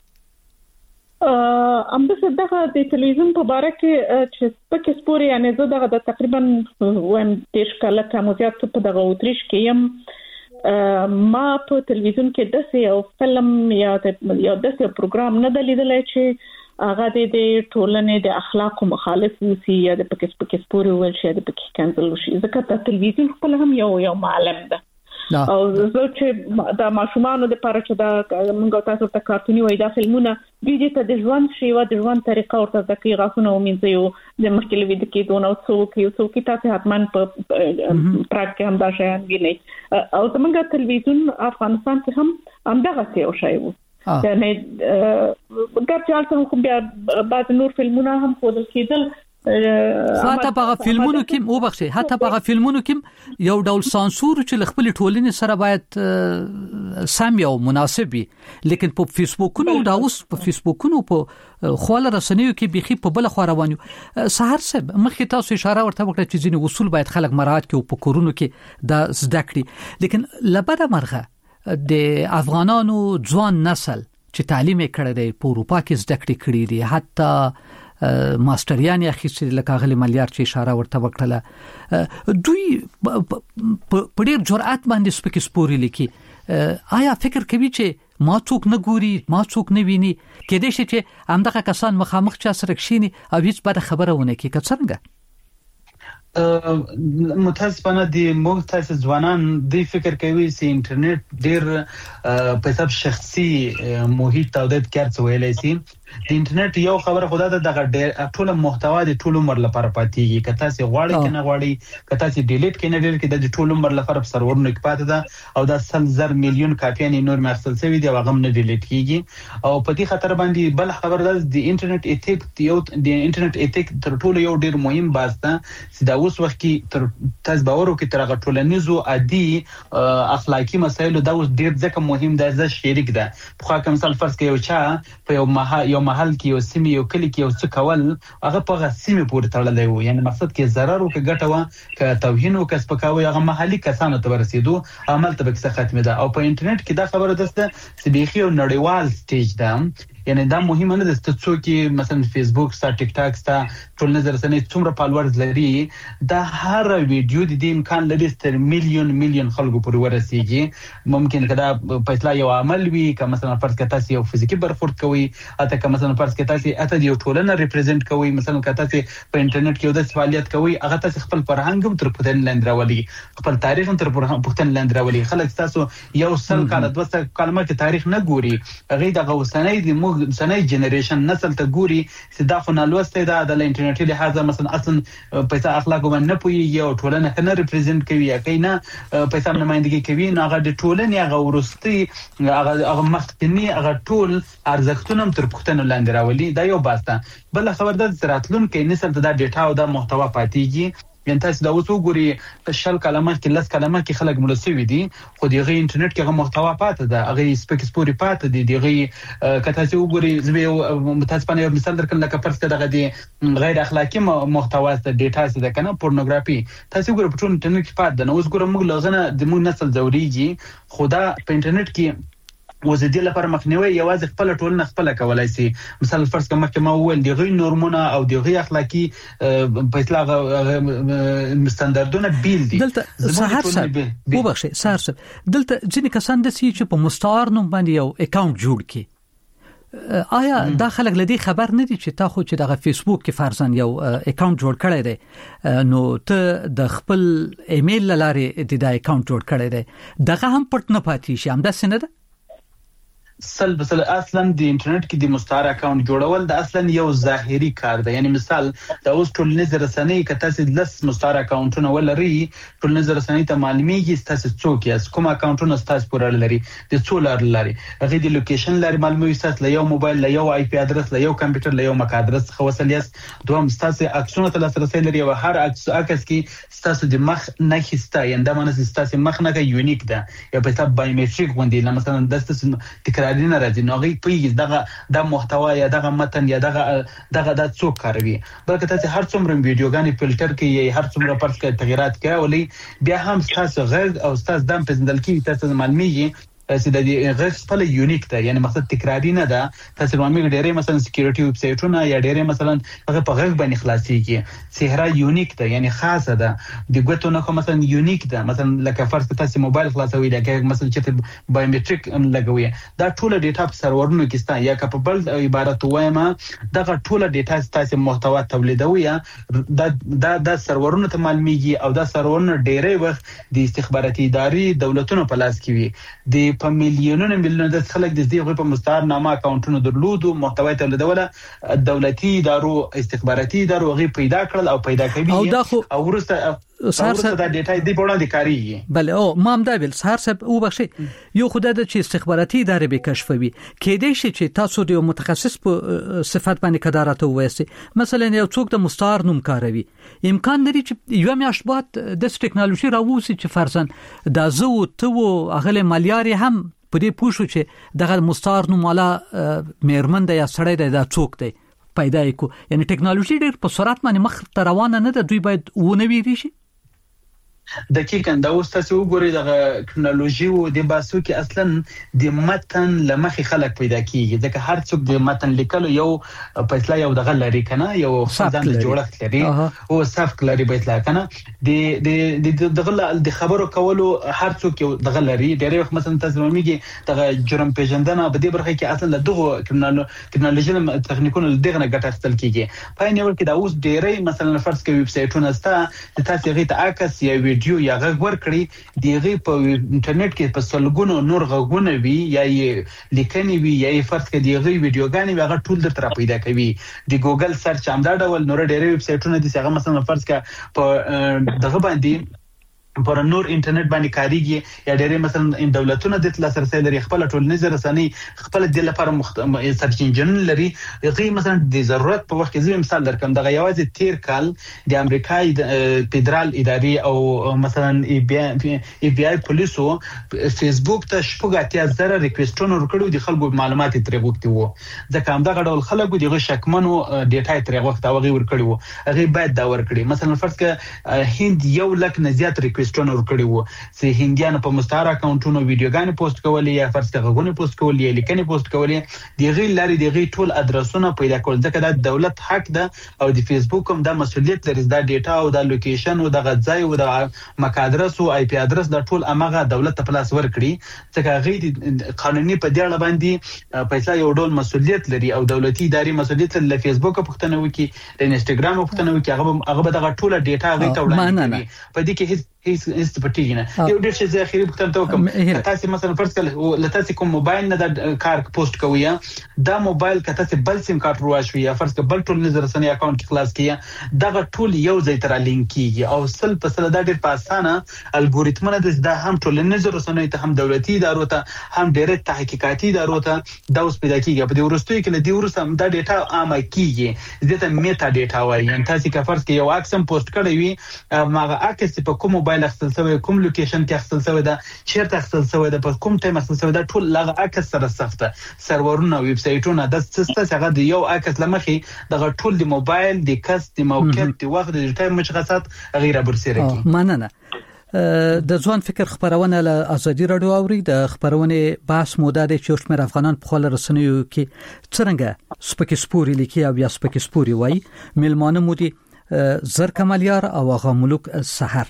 امده دغه د تلویزیون په باره کې چې پکې سپوري، یعنی زه دغه د تقریبا ویم 10 کاله تموزیات په دغه اوتریش کې يم. ما په تلویزیون کې داسې یو فلم یا داسې پروګرام نه دلیدلای چې هغه د ټولنې د اخلاقو مخالف وي یا د پکې سپوري ول شي، د پکې کانسل شي. ځکه چې تلویزیون خپل هم یو معلم ده. او زه چې د ماشومانو د لپاره چې دا موږ تاسو ته کارتونی وای دا فلمونه دوی ته د ژوند شیوه، د ژوند طریقه ورته ځکه غاښونه ومنځي او د مخکې وید کې دونه څوک تاسو حتمان په پراک کې هم دا شیان ویني. او زمونږ تلویزیون افغانستان کې هم همدغه یو شی وو. یعنی ګرځال څنګه کوم بیا بعض نور فلمونه هم خودل کېدل. حتی په فلمونو کې وبخښي، حتی په فلمونو کې یو ډول سانسور چې خپل ټولنې سره باید سم یو مناسب وي، لیکن په فیسبوکونو دا اوس په فیسبوکونو په خواله رسنیو کې بيخي په بل خو روانو. سحر صاحب مخکې تاسو اشاره ورته وکړه چې ځینې اصول باید خلک مراعات کړي او په کورونو کې دا زده کړي، لیکن لبده مرغه د افغانانو ځوان نسل چې تعلیم یې کړی دی په اروپا کې زده کړې کړې دي، حتی ماستریان اخیستل لکه غلي ملیار چې اشاره ورته وکړه، دوی په ډېر جرأت باندې سپکسپوري لیکي. آیا فکر کوي چې ما څوک نه ګوري، ما څوک نه ویني، کېدای شي چې همدغه کسان مخامخ چا سره کښینی او هیڅ بده خبره ونه کوي؟ که څنګه متاسفانه د موږ تاسو ځوانان د فکر کوي چې انټرنیټ ډېر په حساب شخصي محیط او د کارت ویلای شي. د انټرنیټ یو خبره خدا ته دغه ډېر ټول محتوا د ټول عمر لپاره پاتېږي. که تاسو غواړئ کنه غواړئ، که تاسو ډیلیټ کینې ډیلیټ کې د ټول عمر لپاره په سرورونو کې پاتې ده او دا 100 ملیون کاپیان نور مخصل شوی دی او هغه نه ډیلیټ کیږي. او په دې خاطر باندې بل خبر ده د انټرنیټ ایتیک د انټرنیټ ایتیک تر ټولو یو ډېر مهم باز ده چې دا اوس وخت کې تاسو باور وکړئ تر هغه ټولنیزو عادي اخلاقی مسایلو دا اوس ډېر ځکه مهم ده چې شریک ده. په خاطر مثال فرض کړئ یو چا په یو محل کې یو سیمه یو کلی کې یو څه کول هغه په سیمه پورې تړلې وو، یعنی مقصد کې ضرر او کې ګټه و ک توهین او کسب کاوه هغه محلي کسانو ته ورسېدو عمل ته به ختمه ده. او په انټرنیټ کې دا خبره ده چې بيخي نړیوال سټیج ده، یعنی دا مهمه نه ده چې څوک مثلا فیسبوک ستا ټیک ټاک ستا ټول نظر سنې څومره فالوورز لري، دا هر ویډیو د دې امکان لري تر میلیون خلکو پورې ورسیږي. ممکن کدا په اصلاح یو عمل وي، که مثلا فرض کړه تاسو یو فزیکی برخورد کوي، اته که مثلا فرض کړه تاسو اته یو ټولنه ریپرزینټ کوي، مثلا که تاسو په انټرنیټ کې یو د فعالیت کوي، هغه تاسو خپل فرهنګ هم تر پوهن لاندې راولي، خپل تاریخ هم تر پوهن لاندې راولي. خلک تاسو یو سل کاله 200 کاله کې تاریخ نه ګوري، هغه د غوسنۍ د موږ سنۍ جنریشن نسل ته ګوري چې دا خو نه لوسته ده د انټرنیټي لحاظه مثلا اصلا پیسې اخلاق باندې نه پوي او ټولنه نه ریپرزینټ کوي یا کینه پیسې نمائندګي کوي، نو هغه د ټولنې هغه ورستي هغه مخکنی هغه ټول ارزښتونه تر پښتنه لاندې راولي. دا یو باسته. بل خبر ده زراتلون کې نسل ته دا ډیټا او دا محتوا پاتېږي. یعنی تاسو دا اوس وګورئ په شل کلمه کې 10 کلمه کې خلک ملسوي دي، خو دغه انټرنیټ کې هغه محتوا پاتې ده، هغه سپکسپوري پاتې دي. دغه کته چې وګورئ زه متاسفانه یو مثال درکړم لکه فرض کړه دغه د غیر اخلاقی محتوا د ډیټا څخه ده کنه پورنوګرافي، تاسو وګورئ په ټول انټرنیټ کې پاتې ده. نو اوس ګورم موږ لغنه د موږ نسل ضروريږي، خدا په انټرنیټ کې وزدي لپاره مخنیوي یوازې خپل ټولنه خپل کولای شي. مثلا فرض کړه مخکې ما وویل دغه نورمونه او دغه اخلاقی په اطلاق ستاندردونه بیل دي. دلته سحر صاحب وبخښه سحر صاحب دلته ځینې کسان د چې په مستعار نوم باندې یو اکاونټ جوړ کړي، آیا دا خلک لدی خبر نه دي چې تا خو چې دغه فیسبوک کې فرضاً یو اکاونټ جوړ کړی دی، نو ته د خپل ایمیل لاره د اکاونټ جوړ کړی دی، دغه هم پټ نه پاتې شي؟ هم دا څنګه ده؟ مثلا اصلا د انټرنیټ کې د مستعار اکاونټ جوړول د اصلا یو ظاهري کار دی. یعنی مثال د اوس ټولنیز رسنۍ کته چې لس مستعار اکاونټونه ولري ټولنیز رسنۍ ته معلومیږي تاسو څوک یاست، کوم اکاونټونه تاسو پورې لري، د څو لري، هغه د لوکیشن لري معلوموي تاسو له یو موبایل له یو آی پی ادرس له یو کمپیوټر له یو مک ادرس خو وصل یاست. دوم تاسو عکسونه ته لاسرسي لري او هر عکس کې تاسو د مخ نه خسته ینده معنی تاسو مخ نه یونیک ده یا په حساب بایومټریک باندې مثلا د تکرار نه راځي نو غي پیږي دغه محتوا یا دغه متن یا دغه د څوک کاروي. بلکې تاسو هر څومره ویډیوګانې فلټر کې هر څومره پرس کې تغیرات کوي ولې بیا هم تاسو غږ او تاسو دم پېژندل کې تاسو معلومیږي چې د غږ خپل یونیک ده. یعنی مقصد تکراری نه ده. تاسو معلومه ډېرې مثلا سکیورټي ویب سایټونه یا ډېرې مثلا هغه په غږ باندې خلاصيږي چهره یونیک ده یعنی خاصه ده. د ګوتو نه مثلا یونیک ده. مثلا لکه فرض کړئ تاسو موبایل خلاصوي لکه مثلا چې بایومټریک لګوي دا ټوله ډیټا په سرورونو کې ستا یا کپبل عبارت وایم دغه ټوله ډیټا تاسو محتوا تولیدوي دا سرورونو ته معلومیږي او دا سرورونه ډېرې وخت د استخباراتي ادارې دولتونو په لاس کې وي. د په میلیونونو د خلک د دې په مستعار نامه اکاونټونو درلودو محتوا تولیدوله دولتي ادارو استخباراتي ادارو غي پیدا کړل او پیدا کوي او ورسته سار دا ډیټا دی په وړاندې کاریږي. بله او مام دا ویل سار صاحب او بخشي یو خدای د چې استخباراتي ادارې به کشفوي کېدې شي چې تاسو د متخصص په صفات باندې کدارات وایسي مثلا یو څوک د مستعار نوم کاروي امکان لري چې یو میاشت بعد د ټکنالوژي راوځي چې فرضاً د زو تو اغله مالیاري هم په دې پوښو چې دغه مستعار نوم والا مېرمن یا سړی د څوک دی پیدا کو. یعنی ټکنالوژي ډېر په سرعت باندې مخ ته روانه نه ده. دوی باید ونوي شي دقیقاً دا اوس تاسو وګورئ د ټکنالوژي او د باسو کې اصلا د متن لمخې خلک پیدا کیږي ځکه هر څوک د متن لیکلو یو فیصله یو دغه لري کنه یو ځان د جوړښت لري او صفق لري فیصله کنه د دغه د خبرو کولو هر څوک یو دغه لري. ډېر وخت مثلا تاسو ومنګي دغه جرم پیژندنه په دې برخه کې اصلا دغه ټکنالوژي تخنیکونو دغه ګټه اخیستل کیږي. په نړۍ کې دا اوس ډېرې مثلا فرض کوي ویب سایټونه ستا تاسو غي ته عکس یا ویډیو یا غږ ورکړي دیغه په انټرنیټ کې په سلګونو نور غږونه وي یا لیکنې وي یا فرض کړي دیغه ویډیوګانې هغه ټول در پیدا کوي. د ګوګل سرچ هم دا ډول نور ډېرې ویب سایټونه دي هغه مثلا فرض کړه په دغه باندې پر نور انټرنیټ باندې کاریږي یا ډېرې مثلا دولتونه د لاسرسي لري خپل ټولنیز رسنۍ خپل د لپاره سرچ انجن لري. غي مثلا د ضرورت په وخت کې مثال درکم دغه یوازې تیر کال د امریکای فدرال ادارې او مثلا ای بی آی پولیسو فیسبوک ته شپږ زره ریکوېسټونه ورکړو د خلکو معلومات ترې غوښتي وو ځکه هم دغه ډول خلکو دغه شکمنو ډیټا ترې غوښته او غي ورکړي وو هغه باید دا ورکړي. مثلا فرض کړه هند یو لک نه زیات ریکوېسټونه ورکړي وو چې هندیانو په مستعار اکاونټونو ویډیوګانې پوسټ کولې یا فرض کړه غوونه پوسټ کولې یا لیکنې پوسټ کولې دیغه لري دیغه ټول ادرسونه پیدا کول ځکه د دولت حق ده او د فیسبوک هم د مسؤلیت لري د ډیټا او د لوکیشن او د غځای او د مک ادرس او آی پی ادرس د ټول امغه دولت ته پلاس ورکړي ځکه غي قانوني په دی اړه باندې پیسې یو ډول مسؤلیت لري او دولتي ادارې مسؤلیت لري. فیسبوک پښتنه وکي د انستګرام پښتنه وکي هغه دغه ټول ډیټا غي ته وړاندې په دې کې هیڅ پټیږي نه. یو ډېر څه اخیری پښتنه ته کوم تاسو مثلا فرض کړئ لته کوم موبایل نه د کار پوسټ کوی دا موبایل کته څه بل سیم کارت رواشوي یا فرض کړئ بل ټول نظر رسنۍ اکاونټ کې خلاص کیه دغه ټول یو ځای تر لینک کیږي او سل په سل دا ډېر په اسانه الګوریتمونه د هم ټول نظر رسنۍ ته هم دولتي ادارو ته هم ډېر تحقیقاتي ادارو ته دا اوس پیدا کیږي. په دې ورستوي کې د دې ورسم دا ډیټا عامه کیږي دته میتا ډیټا وایي. تاسو که فرض کړئ یو عکس پوسټ کړی وي ماغه عکس په کوم موبایل اخیستل شوی کوم لوکیشن کې اخیستل شوی دا چیرته اخیستل شوی دا په کوم ټایم اخیستل شوی دا ټول لغه عکس سره سخته سرورونه ویب سایټونه د څه څنګه د یو عکس لمخې دغه ټول د موبایل د کس د موقعیت د وخت د ټایم مشخصات غیر برسېره کی. مننه. د ځوان فکر خبرونه له ازادي رادیو اوري د خبرونه بحث موده د چورشمیر افغانان په خپل رسنیو کې څنګه سپک سپوري لیکي او یا سپک سپوري وای ملمانه مودي زر کمالیار او هغه ملک سحر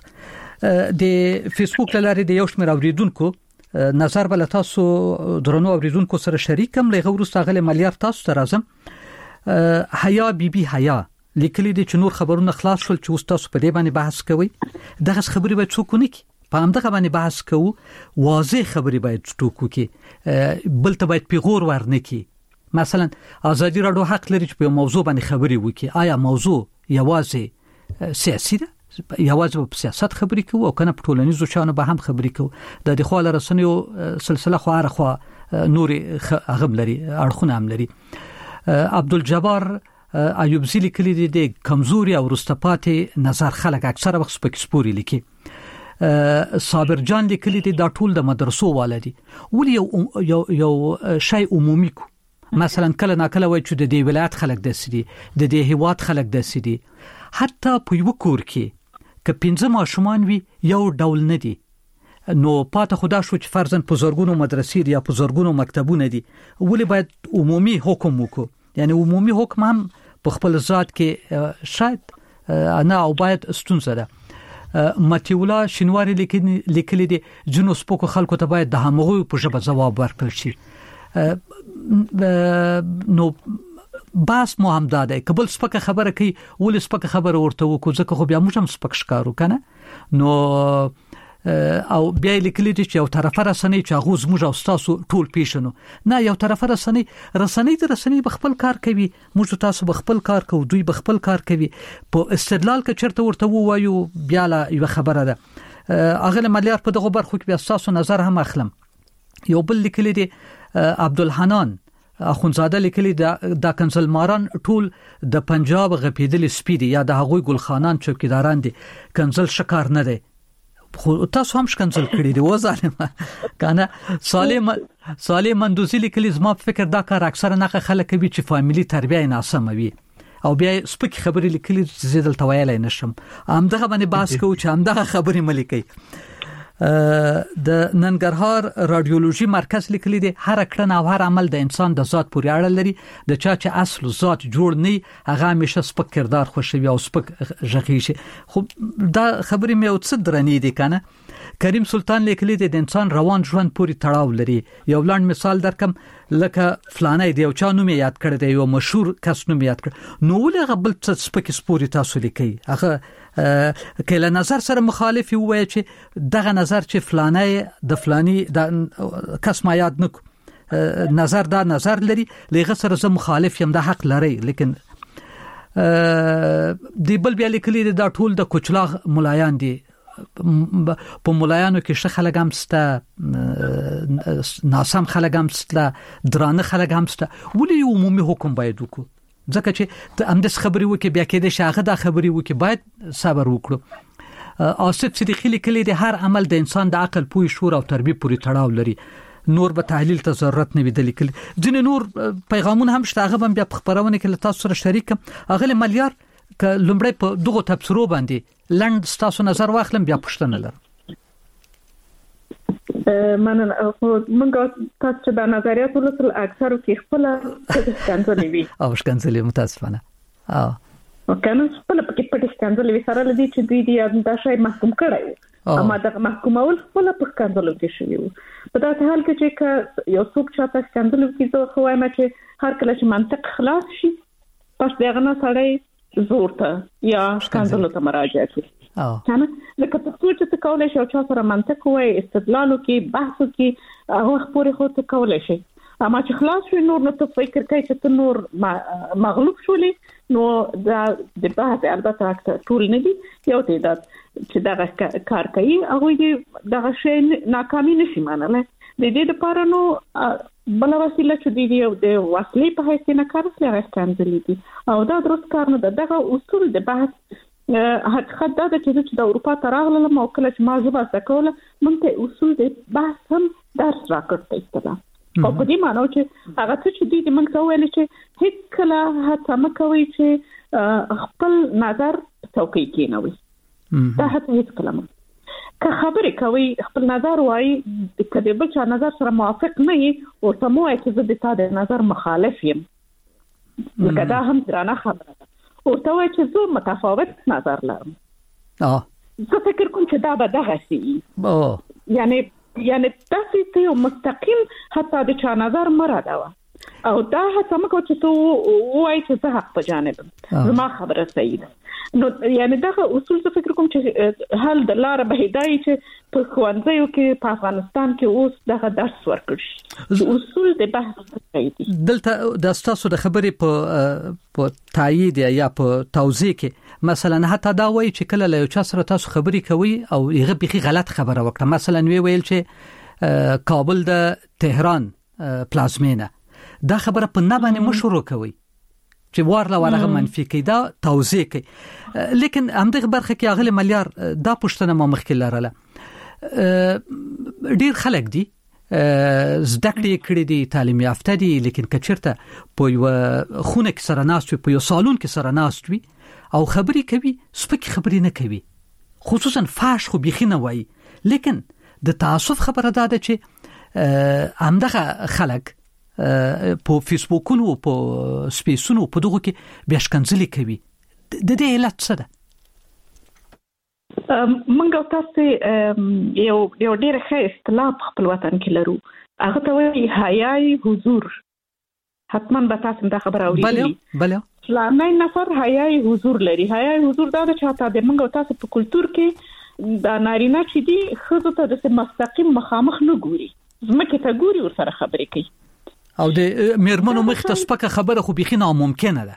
د فیسبوک لاره د یو شمېر اوریدونکو نظر بل تاسو درنو اوریدونکو سره شریکم لغه ورسته غل مالیار تاسو ته راځم. حیا بیبي حیا لیکلي دي چې نور خبرونه خلاص شول چې تاسو په دې باندې بحث کوي دغه خبرې به څوک نه کی په همدغه باندې بحث کوو واضح خبري باید ټوکو کې بل ته باید پیغور ورنکي. مثلا ازادي رادیو حق لري چې په موضوع باندې خبري وکړي. آیا موضوع یوازې سیاسي ده؟ یوازې په سیاست خبري کوو او کنه په ټولنیزو شانو به هم خبري کوو؟ د دې خو رسنیو سلسله خو هرخوا نور هغه لري اړخونه هم لري. عبدالجبار ایوب زیلی کلی د کمزوري او رستپاتې نظر خلک اکثره وخت سپک سپوري لیکي. صابر جان لیکلی د ټول د مدرسو والدي ولې یو شی عمومي کو. مثلا کله ناکله وای چې د دې ولایت خلک دسدي د دې هیواد خلک دسدي حتی په یو کور کې ک 15 ماشومان وي یو ډول نه دي نو پاته خدا شو چې فرضاً په زورګونو مدرسې یا په زورګونو مکتبونه دي ولې باید عمومي حکم وکړو. یعنی عمومي حکم هم په خپل ذات کې شاید انا او باید ستونزه ده. متیولا شینواری لیکلی دي جنو سپوکو خلکو ته باید د همغوی په ژبه ځواب ورکړل شي. نو باس مو هم داده کبل سپکه خبره کوي ول سپکه خبره ورته وکړو ځکه خو بیا موږ هم سپک ښکارو کنه. نو او بیا لیکلی دي چې یو طرفه رسنۍ چې هغه زموږ او تاسو ټول پیښنو نه یو طرفه رسنۍ بخپل کار کوي موږ تاسو بخپل کار کوو دوی بخپل کار کوي په استدلال کې چرته ورته وایو بیا لا یو خبره ده. اغه مليار په دغه برخو کې بیا تاسو نظر هم اخلم. یو بل لیکلی دي عبدالحنان اخونزاده لیکلی د کنسل ماران ټول د پنجاب غپیدل سپیدي یا د هغوی ګلخانان چوکیداران دي کنسل شکار نه دي خو تاسو هم شکنسل کړی دی وځانه کنه. صالح مندوزی لیکلی زما فکر دا کار اکثره نه خلک کوي چې فامیلی تربیه ناسمه وي او بیا سپک خبرې لیکلی چې زیدل توایل نشم همدغه باندې باس کو چې همدغه خبرې ملکی. د ننګرهار رادیولوژي مرکز لیکلی دی هر کړه او هر عمل د انسان د ذات پورې اړه لري د چا چې اصل ذات جوړ نه هغه همیشه سپک کردار خوشوي او سپک ژغی شي. خو دا خبرې مې او څه درنې دي کنه. کریم سلطان لیکلی دی د انسان روان ژوند پورې تړاو لري. یو لاند مثال درکم لکه فلانه دی او چا نوم یاد کړی دی یو مشهور کس نوم یاد کړ نو ولغه بل څه سپک سپوري تاسو لیکي هغه کله نظر سره مخالف وي چې دغه نظر چې فلانه د فلانی د کس ما یاد نک نظر دا نظر لري لغه سره زه مخالف یم د حق لري. لیکن دی بل بیا لیکلی دا ټول د کوچلاغ ملایان دي په مولایانو کې ش خلک هم سته ناسم خلک هم سته درانه خلک هم سته ولې عمومي حکم باید وکړو ځکه چې همداس خبري وکي بیا کې د شاغه د خبري وکي باید صبر وکړو. آصف صدیقی لیکلی د هر عمل د انسان د عقل پوی شور او تربیه پورې تړاو لري نور به تحلیل ته ضرورت نه وي. د لیکل ځینې نور پیغامونه هم شته هغه بیا په خبرونه کې تاسو سره شریکم. هغه مليار ک لمړی په دغه تبصرو باندې لند تاسو نظر واخلم بیا پښتنه لرم. مننه موږ تاسو د نظریات ولسل اکثر کې خپل څنګه وی او څنګه متاسفانه وکنه خپل پکې پټ څنګه وی سره لدی چې دوی دی دا شی محکوم کړی اما د محکومول خپل په څنګه کې شوی په داسې حال کې چې یو څوک چاته څنګه کې زه خو وایم چې هر کله چې منطق خلاص شي پس دغه نه سړی زورته یا څنګه ته مراجعه کوي کنه لکه څه چې کولای شي او چا سره منطق وای استدلال کوي بحث کوي هغه خبرې خو ته کولای شي اما چې خلاص شي نور نو ته فکر کوي چې ته نور مغلوب شولې نو د بحث البته ټول نه دي یو تعداد چې دا کار کوي هغه دا شی ناکامي نشي مانله د دې لپاره نو بل وسیله چې دی د وسیلې په حیث نه کار کوي راستانځلې دي او دا درست کار نه ده. دغه اصول د بحث حقیقت دا چې د اروپا تراغله مو کله چې ما زبا سکوله مونږ اصول د بحث هم درس راکړی استلا او په دې معنی چې هغه چې دی مونږ ته ویل چې هیڅ کله هڅه مکوي چې خپل نظر څوکۍ کې نه وي دا هیڅ کلمه که خبرې کوي خپل نظر وایي کله به چې نظر سره موافق نه وي او سموي چې زه د تا د نظر مخالف یم لکه دا هم درانه خبره ده او ته وایي چې زه متفاوت نظر لرم زه فکر کوم چې دا به دغه شي یعنی تاسو ته مستقیم حتی د چا نظر مراده او دا هڅه مکو چې تو وای چې زه حق په جانب زما خبره صحیح ده. نو یعنی دا اصول څه فکر کوم چې حل د لار به هدايه چې په خوانځیو کې په افغانستان کې اوس دغه درس ورکړي اصول د بحث کوي. دلته د تاسو د خبرې په تایید یا په توضیح کې مثلا حتی دا وایي چې کله له یو چا سره تاسو خبرې کوي او هغه بيخي غلط خبره وکړه، مثلا ویل چې کابل د تهران پلازمینه، دا خبره په نه باندې مشورو کوي چې ورله ورغه منفي کې دا توضیح کوي. لیکن همدغه برخه کې اغلی ملیار دا پښتنه ما مخکې لرله ډیر خلک دي زده کړې کړې دي، تعلیم یافته دي، لیکن کچرته په یو خونه کې سره ناست وي، په یو سالون کې سره ناست وي او خبرې کوي، سپک خبرې نه کوي، خصوصا فاش خو بيخي نه وایي. لیکن د تعصب خبره ده چې همدغه خلک په فیسبوکونو او په سپیسونو په دغه کې بیا شکنځلې کوي. د دې علت څه ده؟ منګو تاسو یو ډېر ښه اصطلاح په خپل وطن کې لرو، هغه ته وایي حیاي حضور. حتما به تاسو دا خبره اورېدلې. بله فلانه نفر حیاي حضور لري. حیاي حضور دا چې حتی د منګو تاسو په کلچر کې دا نارینه چې دي خزو ته د مستقیم مخامخ نه ګوري، زمکه ته ګوري ور سره خبرې کوي او د میرمنو مخ ته سپکه خبره خو بيخي ناممکنه ده.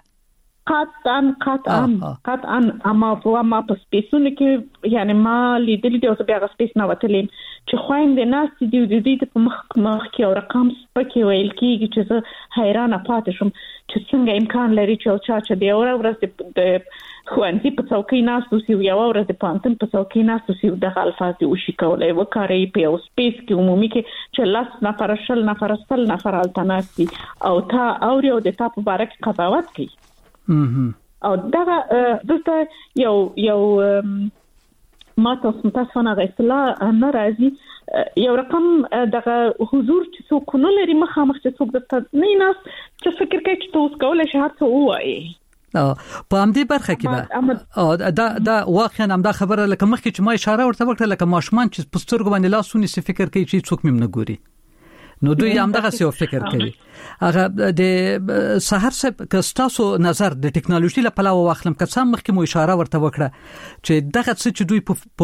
قطعا اما په سپیسونه کې یعنی ما لیدلې د اوس بیا سپیس نه وتلې چې خويندې ناس دي د دې په مخ کې او رقم سپکه ویل کېږي چې زه حیرانه پاتې شم چې څنګه امکان لري چې چا دی ورځ د خوانتي په څوکۍ ناستو سی یو ورځ د پانتن په څوکۍ ناستو سی د الفاظ دی او شي کولای وکړي په یو سپیس کې عمومي کې چې لاس نفر شل نفر سل نفر التناسي او تا اوريو د تا په باره کې قضاوت کوي. او دا دلته یو ما تاسو نه غوښتل نه راځي یو رقم دغه حضور چې څوک نه لري مخامخ چې څوک د نه ناس چې فکر کوي چې تاسو کولای شئ هڅه وایي. په همدې برخه کې دا واقعا هم دا خبره لکه مخکې چې ما اشاره ورته وکړه لکه ماشومان چې په سترګو باندې لاسونه سي فکر کوي چې څوک مم نه ګوري، نو دوی هم دغه څه فکر کوي. هغه د سحر صاحب کستاسو نظر د ټکنالوژي له پلوه واخلم که څه مخکې مو اشاره ورته وکړه چې دغه څه چې دوی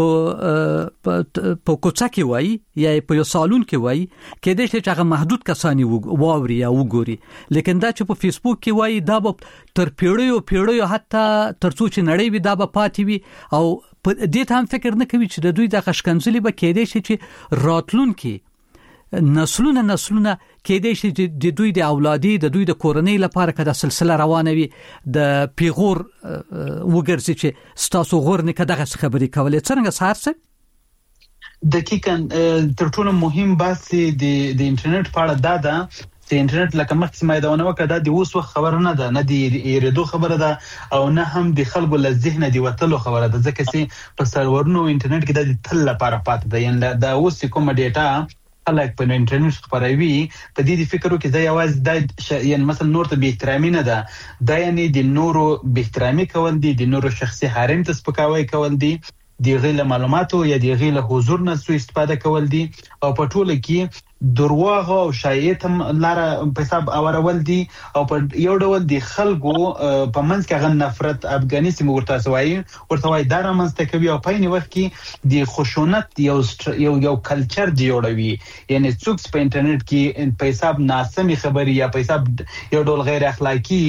په کوڅه کې وایي یا په یو سالون کې وایي کې د هیڅ هغه محدود کسانی واوري یا وګوري، لیکن دا چې په فیسبوک کې وایي دا به تر پیړیو حتی ترڅو چې نړۍ وي دا به پاتې وي او دې ته هم فکر نه کوي چې د دوی د خشکنځلې به کېدې شي چې راتلونکي نسلونه کېدې شي د دوی د اولادي د دوی د کورنۍ لپاره کده سلسله روانه وي د پیغور وګرځي چې ستاسو غور نه کده خبرې کولې. څنګه سحر څه دقیقاً تر ټولو مهم بحث د انټرنیټ په اړه دا چې انټرنیټ لکه مخکې ما دا وکړه د اوس وخت خبره نه ده، نه دی ایرادو خبره ده او نه هم د خلکو له ذهن دی وتلو خبره ده، ځکه چې په سرورونو انټرنیټ کې د تل لپاره پاتې ده. یعنی دا اوس کوم ډیټا خلک په انټرنیټ خبروي په دې فکرو کې دا یوازې یعنی مثلا نور ته به احترامي نه ده، دا یعنی د نورو به احترامي کول دي، د نورو شخصي حریم ته سپکاوی کول دي، د غیر معلوماتو یا د غیر حضور نه سوء استفاده کول دي او په ټوله کې درواغ او شایعات هم لاره په حساب اورول دي او په یو ډول د خلکو په منځ کې غن نفرت افغانستان ورته وایي دا رامنځته کوي او په یوه وخت کې د خشونت یو کلچر جوړوي. یعنی څوک په انټرنیټ کې په حساب ناسمي خبري یا په حساب یو ډول غیر اخلاقی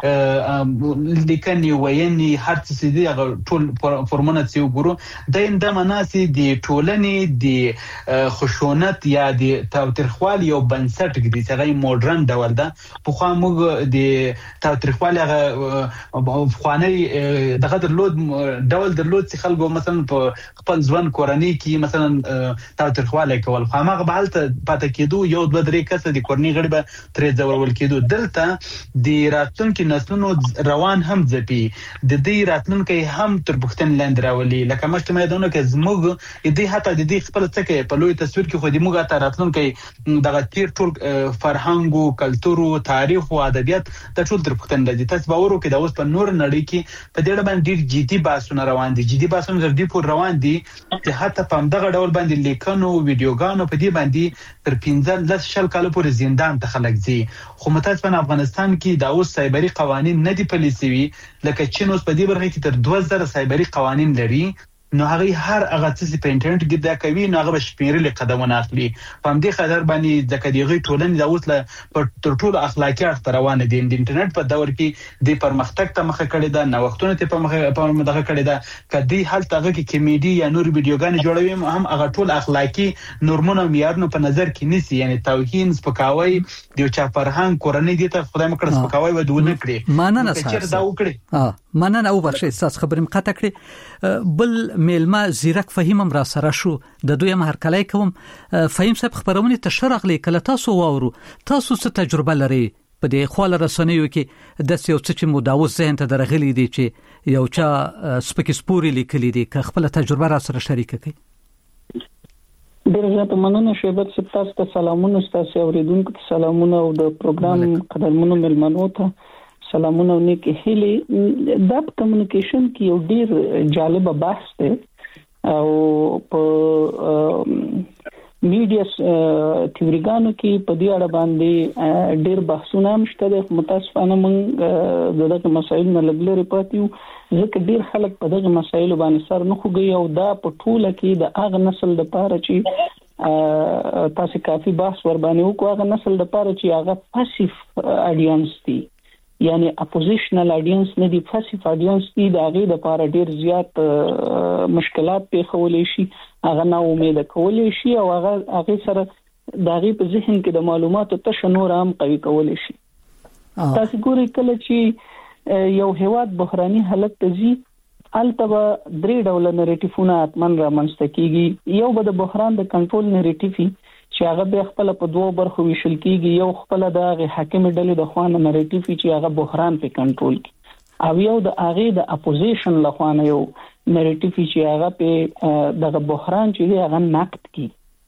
لیکني ویني هر څه دي ټول فرمونه چې وګورو د مناسي د ټولنې د خشونت یا د تاوتریخوالي یو بنسټ دی چې غي ماډرن ډول ده. په خو موږ د تاوتریخوالي هغه خواني دغه درلود چې خلکو مثلا په خپل ځوان کورنۍ کې مثلا تاوتریخوالي کول خو هغه بهالته پاتې کېدو یو دوه درې کسه د کورنۍ غړي به ترې ځورول کېدو. دلته د راتلونکو نسلونو روان هم ځپي، د دې راتلونکو هم تر بوختن لاندې راولي. لکه مخکې مې دونه کې زموږ دې حتی د دې خپل څکه په لوی تصویر کې خو دې موږ ته راتلونکو چې دغه تیر ټول فرهنګ او کلتور او تاریخ او ادبیات د ټول تر پختن لدی تاسو باور وکړئ دا اوس په نور نړۍ کې په دې باندې ډیر جدي بحثونه روان دي تر دې پور روان دي چې حتی په دغه ډول باندې لیکنو ویډیوګانو په دې باندې تر 15 کال پورې زندان ته خلک ځي خو متاسفانه افغانستان کې دا اوس سایبری قوانين نه دي پالیسي لکه چین اوس په دې برخه کې تر 2000 سایبری قوانين لري نو هغه هر هغه څه په انټرنیټ کې دا کوي نو هغه شمیرل قدمونه اخلي په دې خاطر باندې د کډیغي ټولنې دا اوس له تر ټولو اخلاقی اړخ روانه دي د انټرنیټ په دور کې د پرمختګ ته مخه کړی دا نو وختونه ته په مخه کړی دا کدي حالت هغه کې کمیډي یا نور ویډیوګان جوړوي هم هغه ټول اخلاقی نورمونه معیارونه په نظر کې نیسي یعنی توهین سپکاوي د چا فرهنګ کورنۍ دي ته خدای مکړه سپکاوي ودونه کړی ماننه سره دا وکړي مننه او برشه تاسو خبرم قطع کړی بل میلمه زیرک فهیم را سره شو د دوی هرکلای کوم فهیم صاحب خبرونه ته شرغلی کله تاسو واورو تاسو څه تجربه لري په دې خواله رسنیو کې د یو څه مداوس ذهن ته درغلي دي چې یو چا سپکسپوري لیکلي دي که خپل تجربه را سره شریک کړي ډیر زیات مننه شیبت صاحب تاسو ته سلامونه تاسو اوریدونکو ته سلامونه او د پروګرام قدرمنو ملمنو ته سلامونه او نیکی هیله د کمیونیکیشن کې یو ډیر جالب بحث دی او په میډیا تیوریګانو کې په دې اړه باندې ډیر بحثونه مشته د متاسفانه موږ دغه مسایل نه لګلري پاتیو ځکه ډیر خلک په دغه مسایل باندې سر نه خوږي او دا په ټوله کې د اغه نسل د پاره چې تاسو کافي بحث ور باندې وکړو هغه نسل د پاره چې هغه پاسیف اډینس دي یعنی اپوزیشنل اډینس نه دی پاسیف اډینس دی د هغه د لپاره ډیر زیات مشکلات په خولې شي هغه نه امید کولې شي او هغه سره د هغه په ذهن کې د معلوماتو تشنور هم قوي کولې شي تاسو ګورئ کله چې یو هیواد بحراني حالت ته ځي البته درې ډول نریټیفونه اتمن را منځته کیږي یو به د بحران د کنټرول نریټیفي چې هغه به خپل په دوه برخو ویشل کیږي یو خپل د حاکم ډلې د خوانه نریټیفي چې هغه بحران په کنټرول کی او یو د هغه د اپوزیشن له خوانه یو نریټیفي چې هغه په دغه بحران چې هغه نقد کی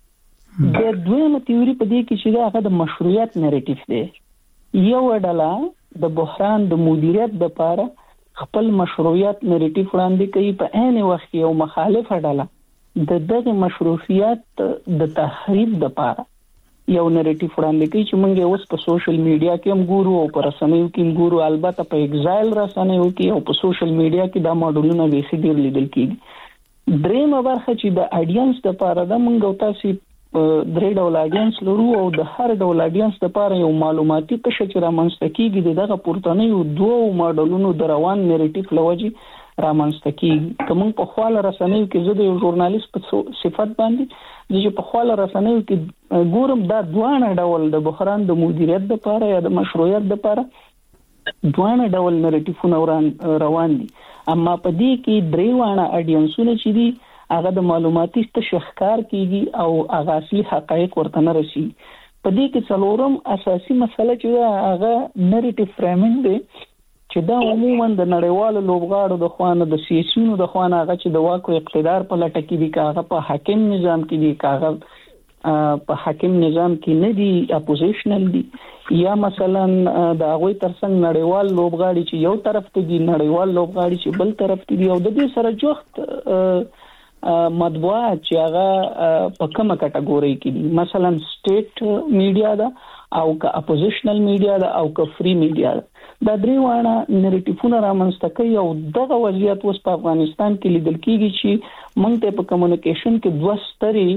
د دویمه تیوري په دې کې چې هغه د مشروعیت نریټیف دی یو ډله د بحران د مدیریت لپاره خپل مشروعیت نریټیف وړاندې کوي په عین وخت یو مخالفه ډله د دغه مشروعیت د تحریف د لپاره یو نریټیف وړاندې کوي چې موږ اوس په سوشل میډیا کې هم ګورو او پر رسنیو کې هم ګورو البته په ایگزایل رسنیو کې او په سوشل میډیا کې دا ماډلونه به ډیر لیدل کیږي درېمه برخه چې د اډینس د لپاره د موږ تاسو درې ډول اډینس لرو او د هر ډول اډینس لپاره یو معلوماتي قشر چې رامنځته کیږي دغه پورتنیو دوه ماډلونو د روان نریټیف لوجي رامنځته کیږي کوم په خواله رسنیو کې زه د یو ژورنالیست په صفت باندې چې په خواله رسنیو کې ګورم دا دوه ډول د بحران د مدیریت لپاره یا د مشروعیت لپاره دوه ډول نریټیفونه روان دي اما په دې کې دریوانه اډینسونه چې دي هغه د معلوماتي تشخکار کیږي او هغه اصلي حقایق ورته نه رسي په دې کې څلورم اساسي مسله چې هغه نریټیف فریمینګ دی چې دا عموما د نړیوالو لوبغاړو د خوانه د سیاسيونو د خوانه هغه چې د واکو اقتدار په لټه کې دي کاغه په حاکم نظام کې دي کاغه په حاکم نظام کې نه دي اپوزیشنل دي یا مثلا د هغه ترڅنګ نړیوال لوبغاړي چې یو طرف ته دي نړیوال لوبغاړي چې بل طرف ته دي او د دې سره جوخت مطبوعات چې هغه په کومه کټګوري کې دي مثلا سټیټ میډیا دا او که اپوزیشنل میډیا دا او که فری میډیا دا دریوانه نریټیفونه رامنځته کوي او دغه وضعیت اوس په افغانستان کې لیدل کیږي چې موږ ته په کمیونیکیشن کې دوه ستري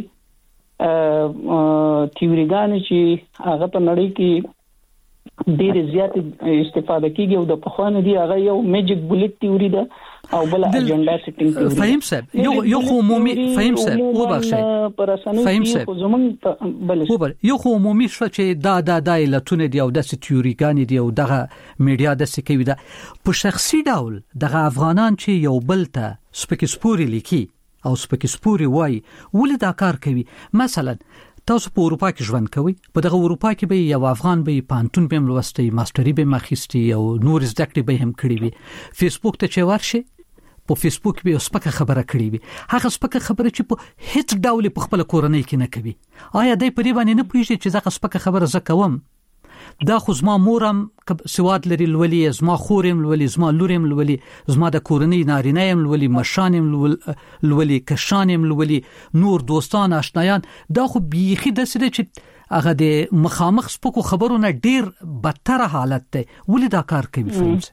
تیوریګان چې هغه په نړۍ کې ډېر زیات استفاده کیږي او د پخوانه دی هغه یو میجیک بولټ تیوري ده او بل اجنډا سیټینګ تیوري فهیم صاحب یو عمومي فهیم صاحب او بخښه فهیم صاحب یو عمومي شو چې دا علتونه دی او د تیوریګان دی او دغه میډیا د سکوي ده په شخصي ډول دغه افغانان چې یو بل ته سپکسپوري لیکي او سپکسپوري وای ولې دا کار کوي مثلا تاسو په اروپا کې ژوند کوئ په دغه اروپا کې به یو افغان به پانتون به ملوستي ماستری به مخېستي او نور زده کړې به هم کړې وي فیسبوک ته چې ورشي په فیسبوک به سپکه خبره کړې وي هغه سپکه خبره چې په هیڅ ډول په خپل کورنۍ کې نه کوي آیا دای په دې باندې نه پوهیږي چې زه سپکه خبره زه کوم دا خو زما مورم سواد لري لولي زما خورم لولي زما لورم لولي زما د کورنۍ نارینه يم لولي مشانم لولي کشانم لولي نور دوستان آشنایان دا خو بیخي د سره چې هغه د مخامخ سپکو خبرونه ډیر بدتر حالت دی ولې دا کار کوي فهمت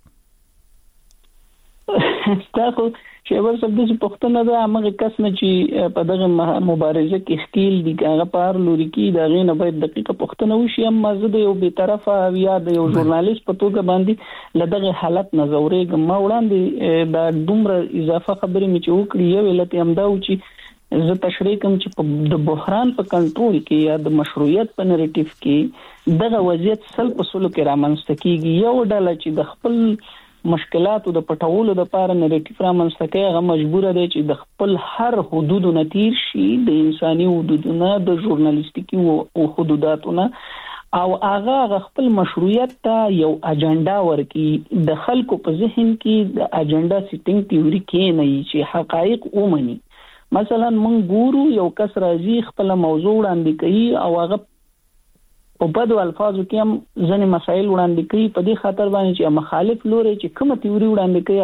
تاسو چې ورسره د پښتنه د هغه کس نه چې په دغه مبارزه کې خپل دي هغه پار لوري کې دا غینه باید دقیقه پښتنه وشي اما زه د یو به طرفه یا د یو ژورنالیست په توګه باندې لدغه حالت نظرې ما وړاندې دا دومره اضافه خبرې مې چې وکړې یو علت هم دا و چې زه تشریح کوم چې په د بحران په کنټرول کې یا د مشروعیت په نریټیو کې دغه وضعیت سل په سلو کې رامنځته کیږي یو ډله چې د خپل مشکلاتو د پټولو لپاره نریټیو رامنځته کوي هغه مجبور دی چې د خپل هر حدودو نتیر شي د انساني حدودونو د ژورنالیستیکي او حدوداتونو او هغه خپل مشروعیت ته یو اجنډا ورکړي د خلکو په ذهن کې د اجنډا سیټینګ تیوري کې نه چې حقایق ومني مثلا مونږ ګورو یو کس راځي خپل موضوع وړاندې کوي او هغه په بدو الفاظو کې هم ځنې مسایل وړاندې کوي په دې خاطر باندې چې مخالف لوري چې کومه تیوري وړاندې کوي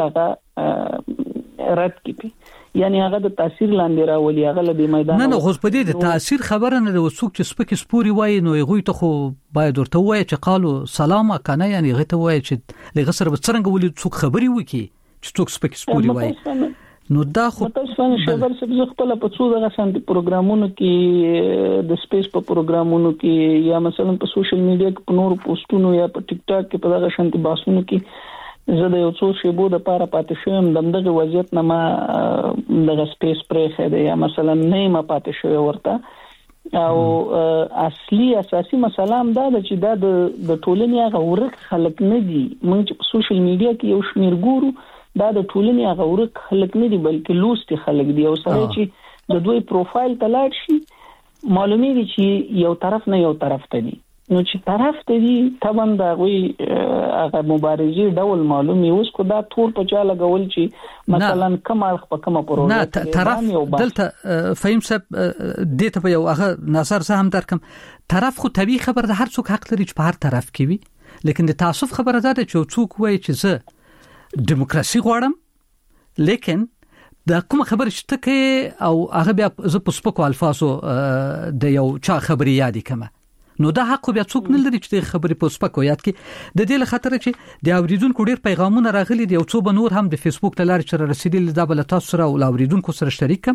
هغه رد کړي یعنی هغه د تاثیر لاندې راولي هغه له میدان نه خو په دې د تاثیر خبره نه د وسوک چې سپک سپوري وای نو هغه ته خو باید ورته وای چې قالو سلام کنه یعنی هغه ته وای چې لږ سره څنګه ولې څوک خبري وکي چې څوک سپک سپوري وای نو دا خو تاسو شبر څه خپل په څو دغه سنت پروګرامونو کې د سپیس په پروګرامونو کې یا مثلا په سوشل میډیا کې په نور پوسټونو یا په ټیک ټاک کې په دغه شانتي باسونو کې زه د یو څو شیبو د لپاره پاتې شوم دغه وضعیت نه ما دغه سپیس پرې خېده یا مثلا نه ما پاتې شوی ورته او اصلي اساسي مسله هم دا چې دا د ټولنې هغه ورک خلک نه دي موږ په سوشل میډیا کې یو شمیر ګورو دا د ټولنې هغه ورک خلک نه دي بلکې لوستي خلک دي او سره چې د دوی پروفایل تلاړ شي معلومیږي چې یو طرف نه یو طرف ته دي نو چې طرف ته دي طبعا دا وی هغه مبارزي ډول معلومي اوس کو دا تور په چا لګول چې مثلا کمال په کومه پروژه نه طرف دلته فهم صاحب دته په یو هغه نظر زه هم درکم طرف خو طبيعي خبر ده هر څوک حق لري چې په هر طرف کې وي لیکن د تعصب خبره ده چې څوک وایي چې زه دیموکراسي غواړم لیکن دا کوم خبر شته کې او هغه بیا ز په سپکو الفاظو د یو چا خبري یادی کمه نو دا حق بیا څوک نه لري چې خبري په سپکو یاد کې د دې لخطر چې د اوریدونکو ډیر پیغامونه راغلي دي او څو بنور هم د فیسبوک ته لار چر رسیدل د بل تاسو سره او اوریدونکو سره شریک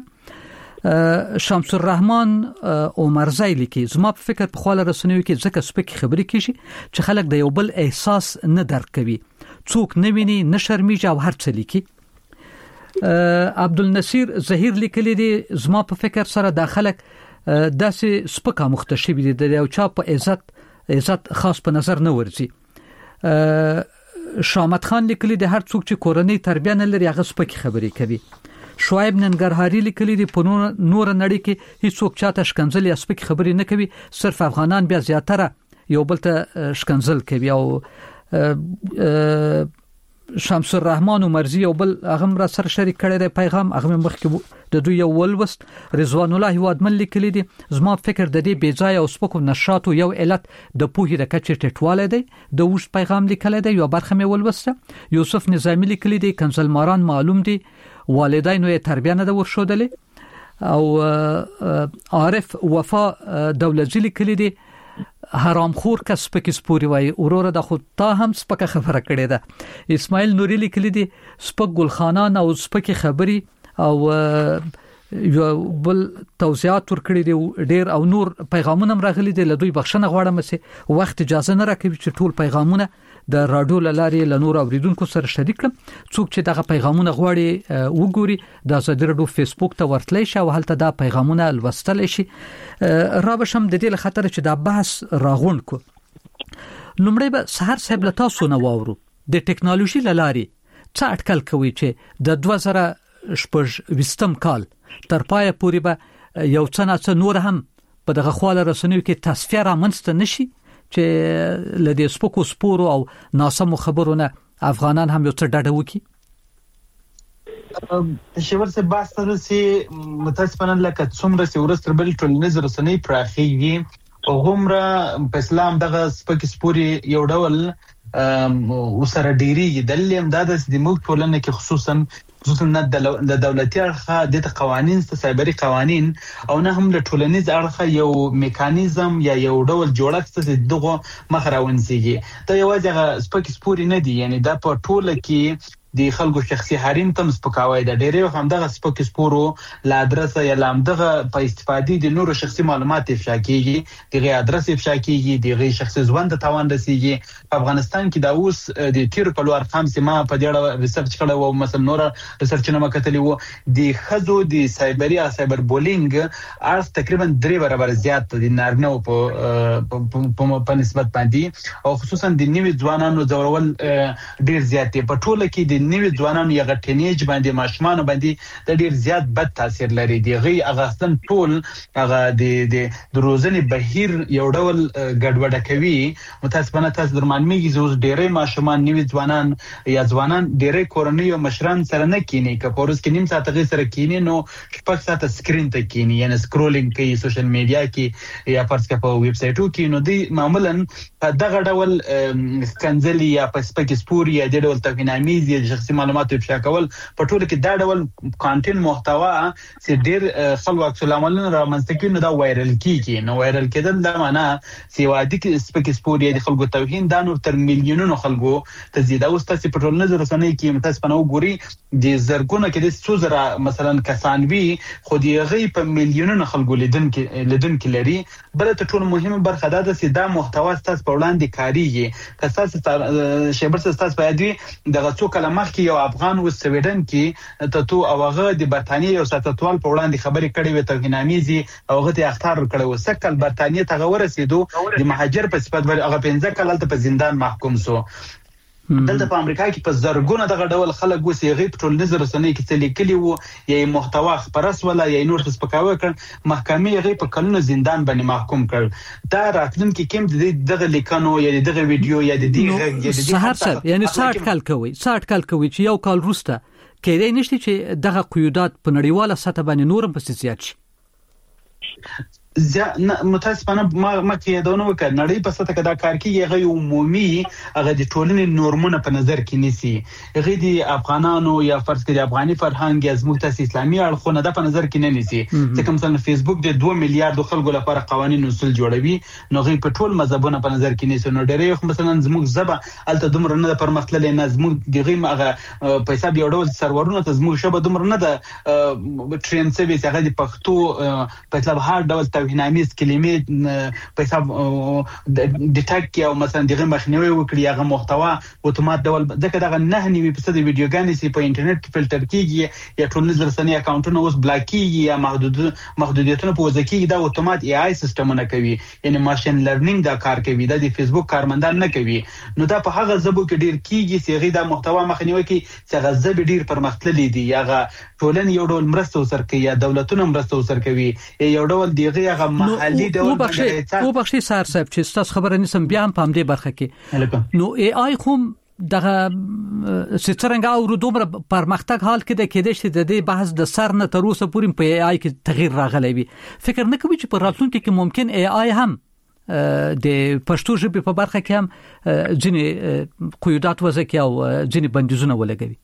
شمس الرحمن عمرزی لیکي زما په فکر په خاله رسنیو کې ځکه سپک خبري کیږي چې خلک د یو بل احساس نه درک کوي څوک نه ویني نه شرمېږي او هر څه لیکي عبدالنصیر زهیر لیکلی دی زما په فکر سره داخله داسې سپکه مختشبي دي د یو چا په عزت خاص په نظر نه ورځي شامت خان لیکلی دی هر څوک چې کورنۍ تربیه نه لري هغه سپکه خبري کوي شعیب ننګرهاری لیکلی دی په نور نړۍ کې هیڅوک چاته شکنځل یا سپکه خبري نه کوي صرف افغانان بیا زیاتره یو بل ته شکنځل کوي او شمس الرحمن عمرزی او بل هغه را سره شریک کړی دی پیغام هغه مخکې د دوی یو ولوست رضوان الله وادمن لیکلی دی زما فکر د دې بیځای او سپکو نشاطو یو علت د پوهې د کچې ټټواله دی د اوس پیغام لیکلی دی یو برخه مې ولوسته یوسف نظامی لیکلی دی کنزل ماران معلوم دی والدینو یې تربیه نه ورشودلې او عارف وفا دولتزی لیکلی دی حرامخور کس پکې سپوري وای اوروره د خود تا هم سپکه خبره کړې ده اسماعیل نوری لیکلی دی سپک ګلخانان او سپکه خبري او یو بل توضیحات ورکړي دي ډیر او نور پیغامونه راغلي دي لدوی بخښنه غواړم چې وخت اجازه نه راکوي چې ټول پیغامونه د رادیو لارې لنور اوریدونکو سره شریک کړم څوک چې دغه پیغامونه غواړي وګوري د آزادي رادیو فیسبوک ته ورتلی شي او هلته دا پیغامونه لوستل شي را بشم د دې لخطر چې دا بحث راغون کو لومړی به سحر صاحب له تاسو نه واورو د ټکنالوژي لارې څه اټکل کوي چې د 2020 کال تر پایه پورې به یو څه نور هم په دغه خواله رسنیو کې تصفیه را منځته نشي چې لدې سپکو سپورو او ناسمو خبرونه افغانان هم یو څه ډډه وکړي شیور څه بحث تر سي متاسفانه لکه څومره سي ورستر بل ټولنیز رسنۍ پراخيږي او همره په اسلام دغه سپک سپوري یو ډول وسره ډیری دلیم د موږ ټولنه کې خصوصا د دولتي اړخه د قوانين سایبری قوانين او نه هم له ټولنیز اړخه یو میکانیزم یا یو ډول جوړښت دغه مخراونسيږي ته یوازې سپک سپوري نه دی یعنی دا په ټوله کې د خلکو شخصي حریم تم سپکاوي د ډېرې هم دغه سپک سپورو لا ادرس یا لامدغه په استفادې د نورو شخصي معلومات افشا کیږي دغه ادرس افشا کیږي دغه شخصي ژوند توان رسیږي په افغانستان کې دا اوس د تیر کلو ارقام سیمه په دې ریسرچ کړه او مثلا نور ریسرچ نه مکتلی وو د خزو د سایبر بولینګ ارز تقریبا 3 برابر زیات د نارینه په نسبت باندې او خصوصا د نیو ځوانانو زورول ډیر زیات په ټوله کې نوی ځوانانو یا ټینیج باندې ماشومان باندې د ډیر زیات بد تاثیر لري دی غي اغاستن ټول هغه د روزنې بهیر یو ډول ګډوډه کوي متاسفانه تاسو درمانمیږي زوز ډیرې ماشومان نوی ځوانان یا ځوانان ډیرې کورنۍ او مشران سره نه کینی که پورس کې نیم ساعت غي سره کینی نو شپږ ساعت سکرین ته کینی یعنی سکرولینګ کوي سوشل میډیا کې یا پرڅ کې په ویب سټو کې نو دی معمولا په دغه ډول کنځلي یا په سپک سپوري یا د ډول توهینامیز شخصي معلومات افشا کول په ټوله کې دا ډول کانټینټ محتوا چې ډیر خلک عکس العملونه رامنځته کوي نو دا وایرل کیږي نو وایرل کېدل دا معنا چې وادي کې سپک سپوري د خلکو توهین دا نور تر میلیونونو خلکو ته زیاده اوس تاسو په ټولنیزو رسنیو کې متاسفانه وګوري د زرګونو کې د سوزره مثلا کسان وی خو دی غي په میلیونونو خلکو لیدن کې لري بل ته ټول مهمه برخه ده چې دا محتوا تاسو په وړاندې کاریږي که تاسو شیبر تاسو باید دغه څو کلمه مخکې یو افغان و سویډن کې ته او هغه د برتانیې یو ساتتوال په وړاندې خبرې کړې وې توهینامیزي او هغه ته اختار کړو وسکل برتانیې ته ورسېدو د مهاجر په صفت باندې هغه 15 کال ته په زندان محکوم سو دلته په امریکا کې په زرګونه دغه ډول خلک وسیغي په ټولنیز رسنۍ کې څه لیکلي وو یا محتوا خبرس ولا یا نور څه سپکاوي کړ محکمې غي په قانون زندان باندې محکوم کړ دا راتلونکي کې دغه لیکنو یا دغه ویډیو یا د دې یعنی 60 کال کوي چې یو کال وروسته کېدای نشي چې دغه قیودات په نړیواله سطح باندې نورم په زیات شي متاسفانه ما کې دا نو وکړ نړۍ په سطح کې دا کار کوي هغه عمومي هغه د ټولنې نورمونه په نظر کې نیسي هغه د افغانانو یا فرض کړئ افغاني فرهنګ یا زموږ تاسو اسلامي اړخونه د په نظر کې نه نیسي ځکه مثلا فیسبوک د 2 میلیارډ خلکو لپاره قوانين اصول جوړوي نو غي په ټول مذهبونه په نظر کې نیسي نو ډېر مثلا زموږ زبا الته دومره نه پرمختللې نه زموږ دغه هغه پیسې یو ډول سرورونه ته زموږ شبه دومره نه د ټرین سرویس هغه د پښتو په مطلب هر ډول توهینامیز کلمې په حساب ډیټیکټ او مثلا دغه مخنیوي وکړي هغه محتوا اتومات ډول دغه 9% د ویډیوګانې سي په انټرنیټ کې فلټر کیږي یا ټولنیز رسنۍ اکاونټونه اوس بلاک کیږي یا محدودیتونه په وځ کېږي دا اتومات ای آی سیستمونه کوي یعنی ماشين لرنینګ دا کار کوي دا د فیسبوک کارمندان نه کوي نو دا په هغه ژبو کې ډیر کیږي چې غي دا محتوا مخنیوي کوي چې هغه ژبه ډیر پرمختللي دي هغه ټولن یو ډول مرسته وسر کوي یا دولتونه مرسته وسر کوي یو ډول دیغه محلي ډول او بخشي سار صاحب چې تاسو خبره نسم بیا هم په دې برخه کې نو ای آی کوم دغه سترنګ او دومره پرمختګ حال کې د کېدې چې د دې بحث د سر نه تر اوسه پورې په ای آی کې تغییر راغلی وي فکر نه کوي چې په راتلونکي کې ممکن ای آی هم د پښتو ژبې په برخه کې هم ځینې قیودات وضع او ځینې بندیزونه ولګوي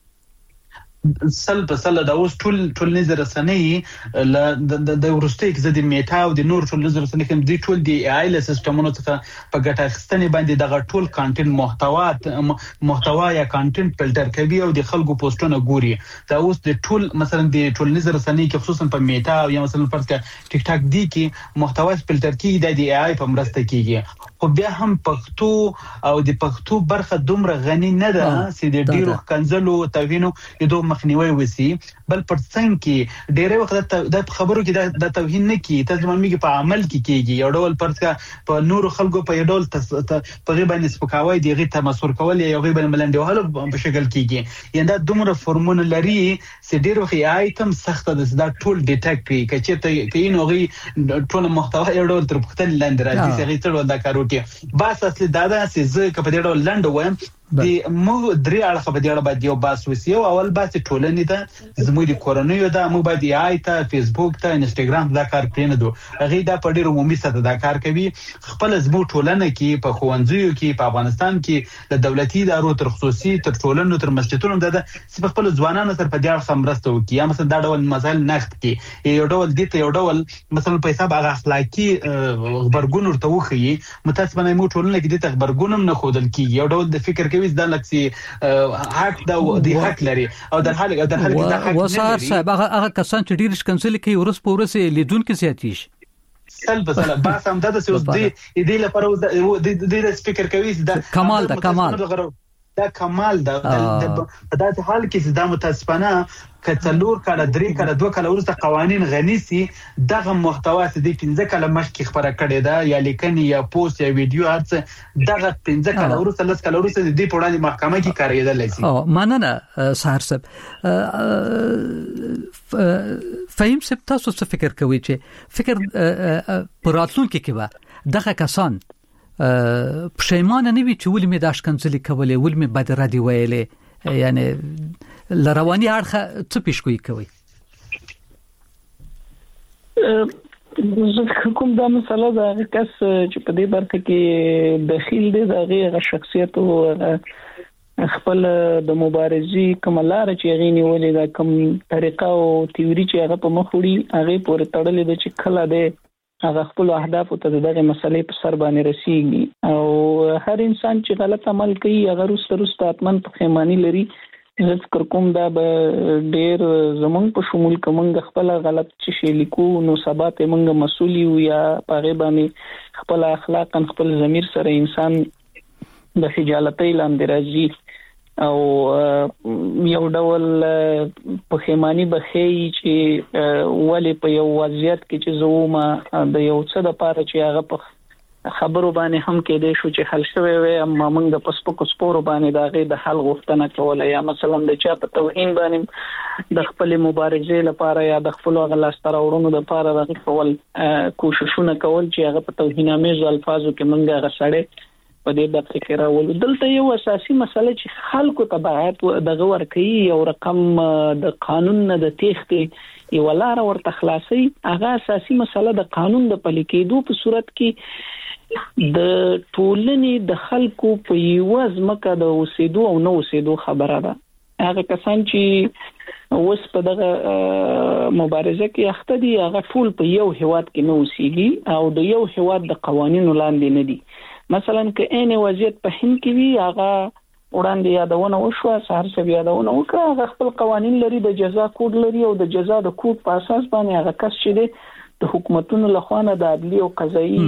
سل د اوس ټولنیز رسنۍ د ورستۍ کې د میټا او د نور ټولنیز رسنۍ کوم دي ټول دی ای آی سیستمونو څخه په ګټه اخیستنې باندې دغه ټول کانټینټ محتوا یا کانټینټ فلټر کوي او د خلکو پوسټونه ګوري دا اوس د ټول مثلا د ټولنیز رسنۍ کې خصوصا په میټا او یا مثلا فرض کړه ټیک ټاک دی کې محتوا فلټر کیږي د ای آی په مرسته کیږي خو بیا هم پښتو او د پښتو برخه دومره غني نه ده چې د ډیرو کنځلو توهینو یو مخنیوي وسی بل پرڅنګ کې ډېر وخت د خبرو کې د توهین نه کی ترجمه میږي په عمل کې کیږي یو ډول پرڅ په نور خلکو په یو ډول په غیبه نسبکاوي دیغه تمسور کول یا غیبه ملنډوهلو په شکل کیږي یعنی دا دومره فرمون لري چې ډېر وخت آیتم سخت د ټول ډیټیکټ کوي چې ته نوغي ټول محتوا یو ډول تر پختل لاندې راځي چې غیتر دا کارو کې بس اصلي دا چې زه په دې ډول لاندې وایم د مو درې اړخه په دې اړه باید یو باس وسی او اول باس ټولنې ته زموږ د کورنۍ دا مو باید آی ته فیسبوک ته انستګرام دا کار پرې نه دو هغه دا په ډیر عمومي سطح دا کار کوي خپل زموږ ټولنه کې په خوندزیو کې په افغانستان کې د دولتي ادارو تر خصوصي تر ټولنو تر مسجدونو د خپل ځوانانو سره په دې اړه سمرسته وکړي یا مثلا دا ډول مسایل نقد کې یو ډول دي ته یو ډول مثلا په حساب هغه اخلاقی خبرګون ورته وخی متاسفانه مو ټولنه کې د خبرګونم نه خودل کیږي یو ډول د فکر کوي د لکسي حق د حق لري او د حال کې وسار صاحب هغه کسان چې ډیر شکنځل کوي ورس په ورس لیدونکو زیاتیش سلب بس هم دا څه اوس دی د لپاره د فکر کوي دا کمال دا کمال دا په داسې حال کې دا متاسفانه کڅلور کله درې کله دوه کله ورسته قوانين غني سي دغه محتوا چې د 15 کله مخکې خبره کړې ده یا لیکنه یا پوسټ یا ویډیو هرڅه دغه 15 کله ورسته لس کله ورسته د دې په وړاندې محکمه کې کاریدل شي مننه سحر صاحب فهم صاحب تاسو څه فکر کوئ چې فکر پراتلونکو کې به دغه کسان پښیمانه نه وي چې ولې مې داشکنځلې کولې ولې مې بد ردی ویلې یعنی لروانی اړخه څه پیشګوئی کوي زه کوم دا مسله دا کس چې په دې برخه کې دخیل دي دا غیر شخصیت او خپل د مبارزې کوملار چې غینی ولې دا کوم طریقه او تیوري چې هغه په مخ وړي هغه پورې تړلې ده چې کله ده هغه خپل اهداف ته دغه مسلې په سر باندې رسیږي او هر انسان چې غلط عمل کوي هغه روسته اتمن پښیمانی لري زه فکر کوم دا به ډیر زمونږ په شمول کومه خپل غلط چې لیکو نو سبا ته موږ مسؤل یو یا پاره باندې خپل اخلاق خپل ضمیر سره انسان د خجالتۍ لاندې راځي او یو ډول پښیمانی بخی چې ولی په یو وضعیت کې چې زوما د یو څه د پاره چې هغه په خبرو باندې هم کې دي شو چې حل شوی وي اما موږ د پسپکو سپورو باندې داغه د حل غوښتنه کوله یا مثلا د چا په توهین باندې د خپل مبارزې لپاره یا د خپل غلاستر اورونو لپاره د خپل کوششونه کول چې هغه په توهینامیز الفاظو کې موږ غسړې په دې د فکر اول دلته یو اساسي مسله چې خلکو تبعات دغه ورکي یو رقم د قانون نه د تېختې یو لار ورته خلاصي هغه اساسي مسله د قانون د پلي کېدو په صورت کې د ټولنې د خلکو په یو ځمکه د اوسېدو او نو اوسېدو خبره ده هغه کسان چې اوس په دغه مبارزه کې اخته دي هغه ټول په یو هیواد کې نو اوسېږي او د یو هیواد د قوانینو لاندې نه دي مثلا که ان وضعیت په هند کې وي هغه وړاندې یادونه وشو سهار څه یادونه وکړه هغه خپل قوانین لري د جزا کوډ لري او د جزا د کوډ په اساس باندې هغه کس چې د حکومتونو لخوا نه د عدلي او قضایي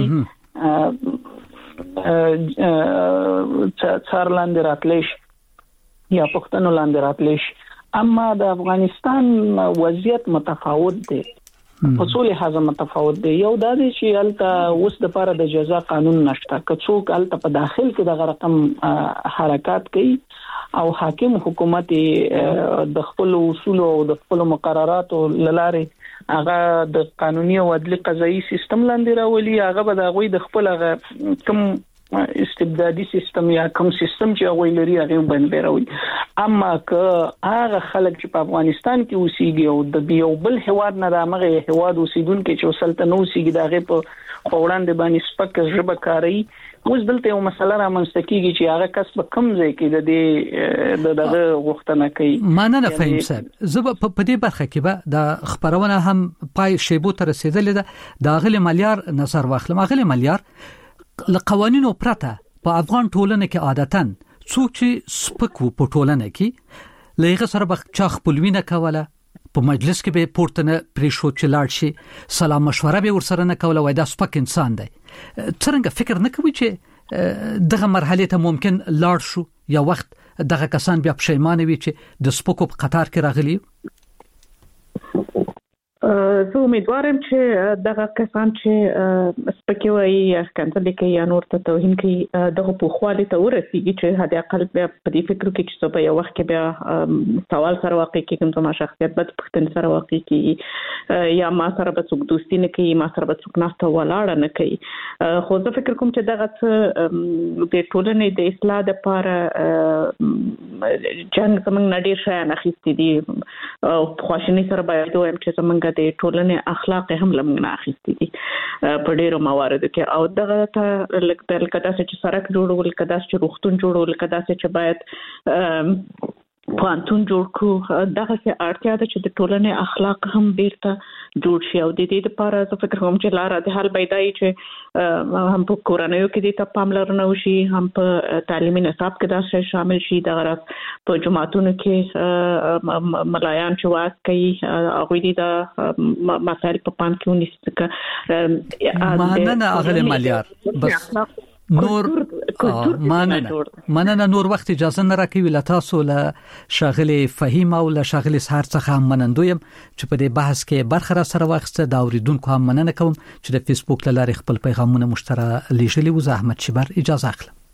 څار لاندې راتلش یا پښتنو لاندې راتلش اما د افغانستان وضعیت متفاوت دی په څو لحاظه متفاوت دی یو دا دی چې الته اوس د لپاره د جزا قانون نشته که څوک الته په داخل کې د رقم حرکت کوي او حاکم حکومت د خپل اصول او د خپل مقررات لاره هغه د قانوني او عدلي قضایي سیستم لاندې راولي هغه به د غوي د خپل کوم استبدادي سیستم یا کوم سیستم چې هغه لري هغه باندې راوي اما که هغه خلک چې په افغانستان کې اوسېږي او د یو بل هواد نه د هغه هواد اوسیدونکو چې وسلطنت اوسېږي دغه په وړاندې باندې سپک ژبه کاری اوس دلته یو مسله رامنځته کیږي چې هغه کس په کم ځای کې د دغه غوښتنه کوي مننه فهم صاحب زه په دې برخه کې به د خبرونه هم پای شیبو تر رسیدلې ده د غل مليار نظر واخلم غل مليار له قوانینو پرته په افغان ټولنه کې عادتاً څوک چې سپکو په ټولنه کې لږه سره به چا خپلوینه کوله په مجلس کې به پورتنه پریشو چې لاړ شي سلام مشوره به ورسره نه کوله وای دا سپک انسان دی څنګه فکر نه کوي چې دغه مرحله ته ممکن لاړ شو یا وخت دغه کسان بیا پښیمانه وي چې د سپکو په قطار کې راغلي زه امیدوارم چې دغه کسان چې سپکوي یا کنځل کوي یا نور ته توهین کوي دغه په خواله ته ورسیږي چې هدا اقل په دې فکر کې چې په یو وخت کې بیا سوال سره واقع کې کوم زما شخصیت بد پختن سره واقع کې یا ما سره به څوک دوستي نه کوي ما سره به څوک ناسته ولاړ نه کوي خو زه فکر کوم چې دغه د ټولنې د اصلاح لپاره جنگ زمنګ نډیر شای نه خېستې دي او خواشنی سره باید وایم چې زمنګ د ټولنې اخلاق هم لمنه اخیستي دي په ډیرو مواردو کې او دغه ته لکه داسې چې سړک جوړول کدا چې روغتون جوړول کدا چې باید پانتون جوړ کو دغه څه اړتیا ده چې د ټولنې اخلاق هم بیرته جوړ شي او د دې لپاره زه فکر کوم چې لاره د حل پیدای چې هم په کورنیو کې د پاملرنه وشي هم په تعلیمي نصاب کې دا شی شامل شي دغه په جماعتونو کې ملایان چې واس کوي هغه دې دا مسائل په پام کې ونیسي مننه اغله مالیار بس نور مننه نور وخت اجازه نه راکوي لتاسو له شاغلي فهیم او له شاغلي سهار څخه منندویم چې په دې بحث کې برخه را سره واخسته دا اوریدونکو هم مننه کوم چې د فیسبوک لارې خپل پیغامونه مشترک لیږلي و. زحمت شبر اجازه اخلم.